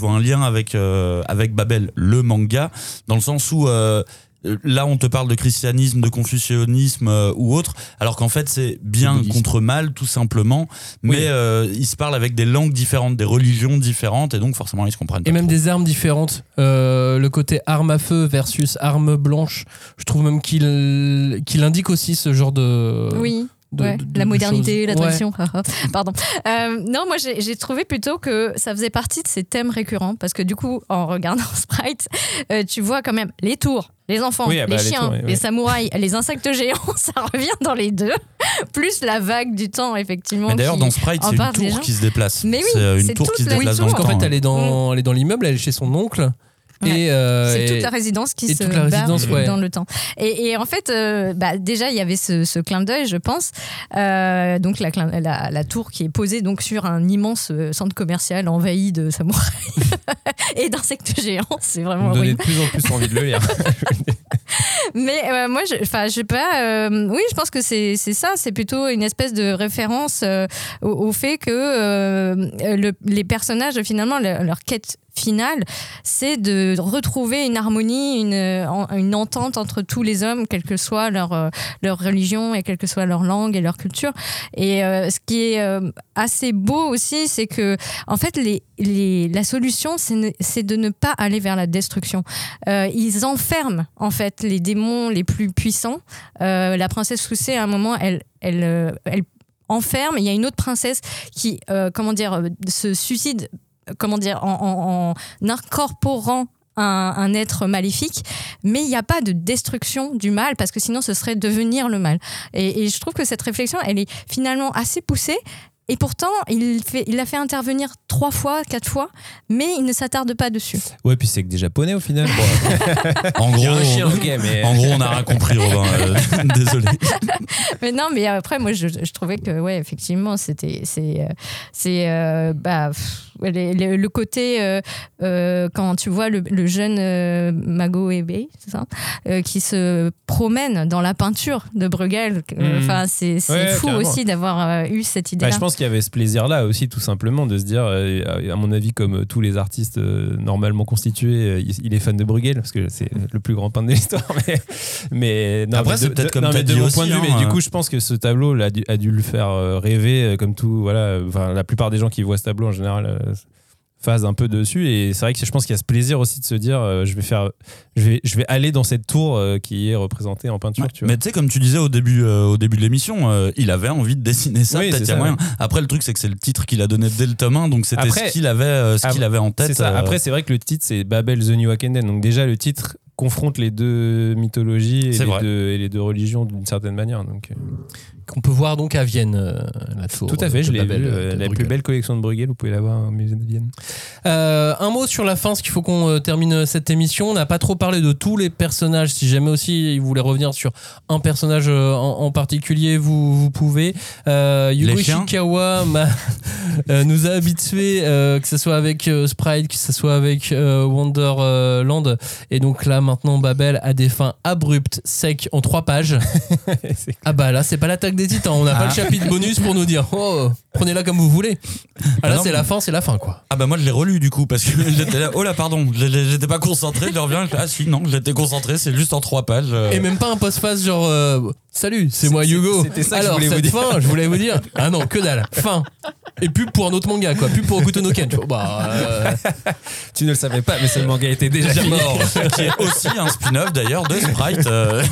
Babel, le manga, dans le sens où là, on te parle de christianisme, de confucianisme ou autre, alors qu'en fait, c'est bien contre mal, tout simplement. Mais ils se parlent avec des langues différentes, des religions différentes, et donc forcément, ils se comprennent pas. Et même trop. des armes différentes. Le côté arme à feu versus arme blanche, je trouve même qu'il indique aussi ce genre de... Oui. La modernité, la tradition. Pardon. Non, moi j'ai trouvé plutôt que ça faisait partie de ces thèmes récurrents parce que du coup, en regardant Sprite, tu vois quand même les tours, les enfants, les chiens, les samouraïs, les insectes géants, ça revient dans les deux. Plus la vague du temps, effectivement. Mais d'ailleurs, dans Sprite, c'est une tour qui se déplace. Mais oui, c'est une tour qui se déplace dans le temps. Parce qu'en fait, elle est dans l'immeuble, elle est chez son oncle. Ouais. C'est toute la résidence qui se bat dans le temps. Et en fait, déjà, il y avait ce clin d'œil, je pense. Donc, la tour qui est posée donc, sur un immense centre commercial envahi de samouraïs et d'insectes géants. C'est vraiment horrible. Vous donnez de plus en plus envie de le lire. Mais moi, je sais pas. Oui, je pense que c'est ça. C'est plutôt une espèce de référence au fait que les personnages, finalement, leur quête finale, c'est de retrouver une harmonie, une entente entre tous les hommes, quelle que soit leur religion et quelle que soit leur langue et leur culture. Et ce qui est assez beau aussi, c'est que en fait, la solution, c'est de ne pas aller vers la destruction. Ils enferment en fait les démons les plus puissants. La princesse Soucé, à un moment, elle enferme. Il y a une autre princesse qui, se suicide. En incorporant un être maléfique, mais il n'y a pas de destruction du mal parce que sinon ce serait devenir le mal. Et je trouve que cette réflexion, elle est finalement assez poussée. Et pourtant, il l'a fait intervenir 3 fois, 4 fois, mais il ne s'attarde pas dessus. Ouais, puis c'est que des Japonais au final. En gros, on n'a rien compris, Robin. Désolé. Mais non, mais après, moi, je trouvais que, ouais, effectivement, le côté quand tu vois le jeune Mago Ebe, c'est ça, qui se promène dans la peinture de Bruegel. C'est fou carrément. Aussi d'avoir eu cette idée-là. Je pense qu'il y avait ce plaisir-là aussi, tout simplement, de se dire, à mon avis, comme tous les artistes normalement constitués, il est fan de Bruegel, parce que c'est le plus grand peintre de l'histoire. Mais non, après, c'est peut-être comme tu as dit de mon aussi. Point de vue, mais du coup, je pense que ce tableau a dû le faire rêver, comme tout. Voilà, la plupart des gens qui voient ce tableau, en général, phase un peu dessus. Et c'est vrai que je pense qu'il y a ce plaisir aussi de se dire, je vais aller dans cette tour qui est représentée en peinture. Tu vois. Mais tu sais, comme tu disais au début de l'émission, il avait envie de dessiner ça. Oui, peut-être il y a moyen. Après, le truc, c'est que c'est le titre qu'il a donné dès le tome 1, donc c'était ce qu'il avait en tête. C'est ça. Après, c'est vrai que le titre, c'est Babel the New Akenden. Donc déjà, le titre confronte les deux mythologies et les deux religions d'une certaine manière. Donc, qu'on peut voir donc à Vienne, la tour. Tout à fait, je l'ai Babel, vu. de La Bruegel. plus belle collection de Bruegel, vous pouvez la voir au musée de Vienne. Un mot sur la fin, ce qu'il faut qu'on termine cette émission. On n'a pas trop parlé de tous les personnages. Si jamais aussi vous voulez revenir sur un personnage en particulier, vous pouvez. Yugo Ishikawa nous a habitués, que ce soit avec Sprite, que ce soit avec Wonderland. Et donc là, maintenant, Babel a des fins abruptes, secs, en 3 pages. Ah bah là, c'est pas l'attaque des titans. On n'a pas le chapitre bonus pour nous dire prenez-la comme vous voulez. Ah là, c'est la fin quoi. Ah bah moi je l'ai relu du coup parce que j'étais là, oh là pardon, j'étais pas concentré, je reviens, ah si non, j'étais concentré, c'est juste en 3 pages. Et même pas un post-face genre salut, c'est moi Yugo. C'était ça alors que je voulais cette vous dire. fin, je voulais vous dire, ah non, que dalle, fin. Et pub pour un autre manga quoi, pub pour Hokuto no Ken. Tu vois, Tu ne le savais pas, mais ce manga était déjà mort. Qui est aussi un spin-off d'ailleurs de Sprite.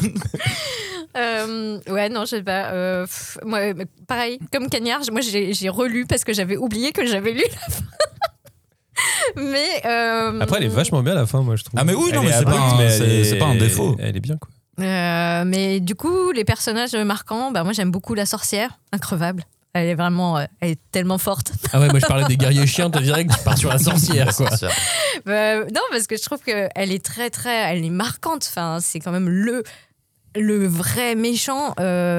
Ouais, non, je sais pas. Moi, pareil, comme Cagnard, moi j'ai relu parce que j'avais oublié que j'avais lu la fin. Mais Après, elle est vachement bien la fin, moi je trouve. Ah mais oui, non, Elle mais est c'est pas abrupte, un- mais c'est- c'est pas un défaut. Elle est bien quoi. mais du coup, les personnages marquants, bah moi j'aime beaucoup la sorcière, increvable. Elle est vraiment, elle est tellement forte. Ah ouais, moi je parlais des guerriers chiens, t'as direct que tu pars sur la sorcière quoi. Non, parce que je trouve qu'elle est elle est marquante. Enfin, c'est quand même le vrai méchant.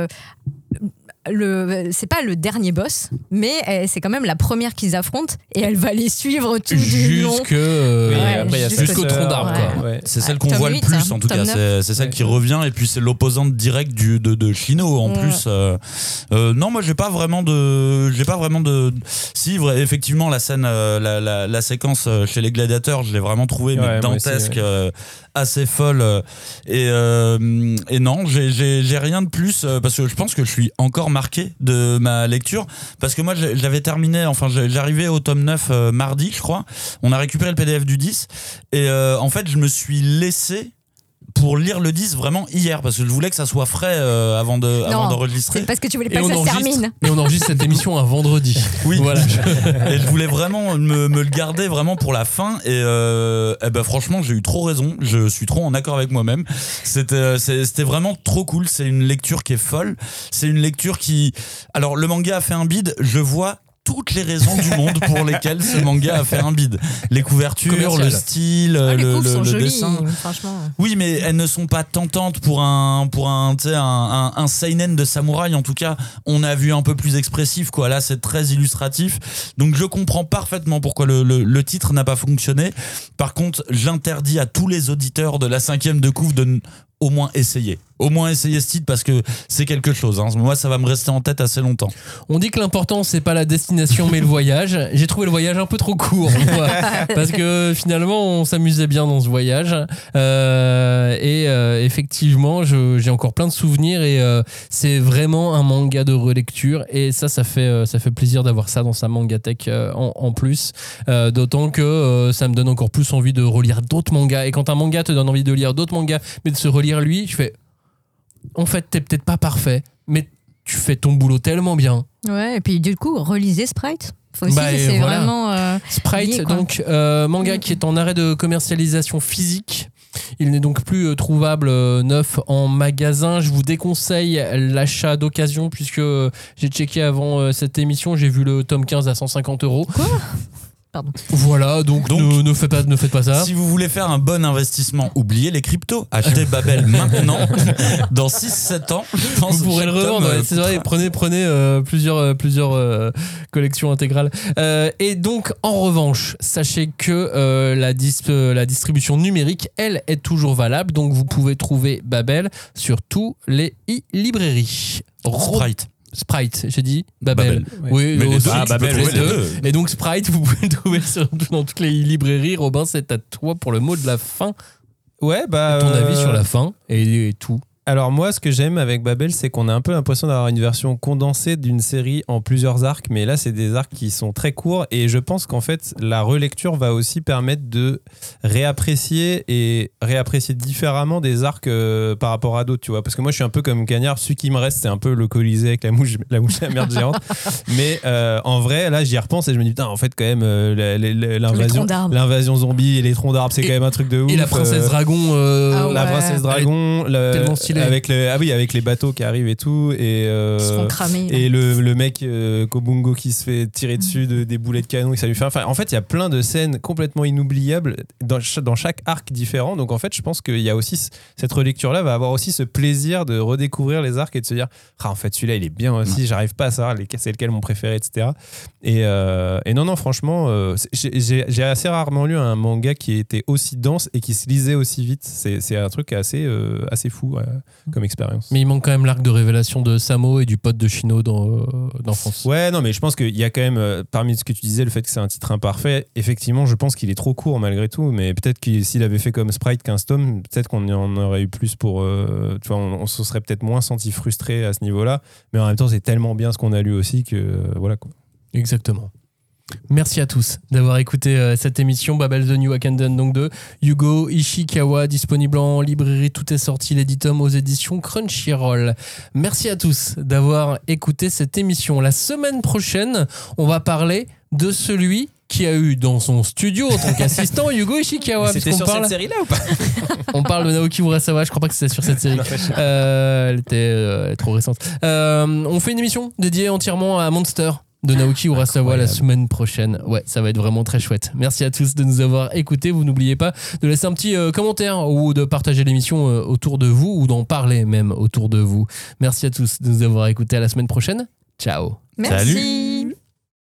C'est pas le dernier boss, mais c'est quand même la première qu'ils affrontent et elle va les suivre tout du long. Jusque, après, il y a jusqu'au sa tronc sœur, d'arbre quoi. ouais. C'est celle qu'on Tome voit 8, le plus hein, en tout tome cas, 9. c'est celle qui revient et puis c'est l'opposante directe de Shino en plus. Non, moi j'ai pas vraiment de. Si, vrai, effectivement, la scène, la séquence chez les gladiateurs, je l'ai vraiment trouvée mais Ouais, moi aussi, dantesque, assez folle. Et non, j'ai rien de plus parce que je pense que je suis encore marqué de ma lecture parce que moi j'avais terminé, enfin j'arrivais au tome 9 mardi je crois, on a récupéré le PDF du 10 et en fait je me suis laissé pour lire le 10 vraiment hier parce que je voulais que ça soit frais avant d'enregistrer. C'est parce que tu voulais pas que ça se termine. Et on enregistre cette émission un vendredi. Oui, voilà. Et je voulais vraiment me le garder vraiment pour la fin et ben franchement j'ai eu trop raison, je suis trop en accord avec moi-même. C'était vraiment trop cool, c'est une lecture qui est folle, c'est une lecture qui... Alors le manga a fait un bide, je vois toutes les raisons du monde pour lesquelles ce manga a fait un bide. Les couvertures, Commercial. le style, Les couves sont le jolies, dessin. franchement. Oui, mais elles ne sont pas tentantes pour un seinen de samouraï. En tout cas, on a vu un peu plus expressif, quoi. Là, c'est très illustratif. Donc, je comprends parfaitement pourquoi le titre n'a pas fonctionné. Par contre, j'interdis à tous les auditeurs de la 5e de couve de au moins essayer ce titre parce que c'est quelque chose, hein. Moi ça va me rester en tête assez longtemps. On dit que l'important c'est pas la destination mais le voyage. J'ai trouvé le voyage un peu trop court moi, parce que finalement on s'amusait bien dans ce voyage et effectivement j'ai encore plein de souvenirs et c'est vraiment un manga de relecture et ça fait plaisir d'avoir ça dans sa mangatech en plus, d'autant que ça me donne encore plus envie de relire d'autres mangas et quand un manga te donne envie de lire d'autres mangas mais de se relire lui, je fais en fait t'es peut-être pas parfait mais tu fais ton boulot tellement bien. Ouais, et puis du coup relisez Sprite. Faut aussi, Bah, c'est voilà. vraiment Sprite, lié, quoi. donc manga qui est en arrêt de commercialisation physique. Il n'est donc plus trouvable neuf en magasin. Je vous déconseille l'achat d'occasion puisque j'ai checké avant cette émission, j'ai vu le tome 15 à 150 €. Quoi ? Pardon. Voilà, donc ne faites pas ça. Si vous voulez faire un bon investissement, oubliez les cryptos. Achetez Babel maintenant. Dans 6-7 ans, je pense Vous pourrez le chaque revendre, tome, ouais, c'est vrai, prenez plusieurs collections intégrales. Et donc, en revanche, sachez que la distribution numérique, elle, est toujours valable. Donc, vous pouvez trouver Babel sur tous les e-librairies. Sprite, j'ai dit Babel. Ouais. Oui, mais les aussi, deux, tu peux trouver les deux. Et donc Sprite, vous pouvez le trouver dans toutes les librairies. Robin, c'est à toi pour le mot de la fin. Ouais, bah. Ton avis sur la fin et tout. Alors moi, ce que j'aime avec Babel, c'est qu'on a un peu l'impression d'avoir une version condensée d'une série en plusieurs arcs, mais là, c'est des arcs qui sont très courts et je pense qu'en fait, la relecture va aussi permettre de réapprécier différemment des arcs par rapport à d'autres, tu vois. Parce que moi, je suis un peu comme Cagnard, celui qui me reste, c'est un peu le Colisée avec la mouche la merde géante. Mais en vrai, là, j'y repense et je me dis, putain, en fait, quand même, l'invasion zombie et les troncs d'arbres, c'est quand même un truc de ouf. Et la princesse dragon. La princesse dragon, tellement stylée. stylé. Avec les bateaux qui arrivent et tout. Et, Ils se font cramer. et le mec Kobungo qui se fait tirer dessus des boulets de canon et ça lui fait. Enfin, en fait, il y a plein de scènes complètement inoubliables dans chaque arc différent. Donc en fait, je pense qu'il y a aussi cette relecture-là va avoir aussi ce plaisir de redécouvrir les arcs et de se dire en fait celui-là il est bien aussi. J'arrive pas à savoir c'est lequel mon préféré, etc. Et non, franchement, j'ai assez rarement lu un manga qui était aussi dense et qui se lisait aussi vite. C'est un truc assez fou comme expérience. Mais il manque quand même l'arc de révélation de Samo et du pote de Shino d'enfance. Ouais, non, mais je pense qu'il y a quand même, parmi ce que tu disais, le fait que c'est un titre imparfait, effectivement, je pense qu'il est trop court malgré tout, mais peut-être que s'il avait fait comme Sprite 15 tomes, peut-être qu'on en aurait eu plus pour. Tu vois, on se serait peut-être moins senti frustré à ce niveau-là, mais en même temps, c'est tellement bien ce qu'on a lu aussi que voilà quoi. Exactement. Merci à tous d'avoir écouté cette émission Babel The New Hakenden, donc de Yugo Ishikawa, disponible en librairie. Tout est sorti, les 10 tomes aux éditions Crunchyroll. Merci à tous d'avoir écouté cette émission. La semaine prochaine, on va parler de celui qui a eu dans son studio en tant qu'assistant Yugo Ishikawa. C'était sur cette série-là ou pas? On parle de Naoki Urasawa, je crois pas que c'était sur cette série. Elle était trop récente. On fait une émission dédiée entièrement à Monster de Naoki Urasawa la semaine prochaine. Ouais, ça va être vraiment très chouette. Merci à tous de nous avoir écoutés. Vous n'oubliez pas de laisser un petit commentaire ou de partager l'émission autour de vous ou d'en parler même autour de vous. Merci à tous de nous avoir écoutés. À la semaine prochaine. Ciao. Merci. Salut.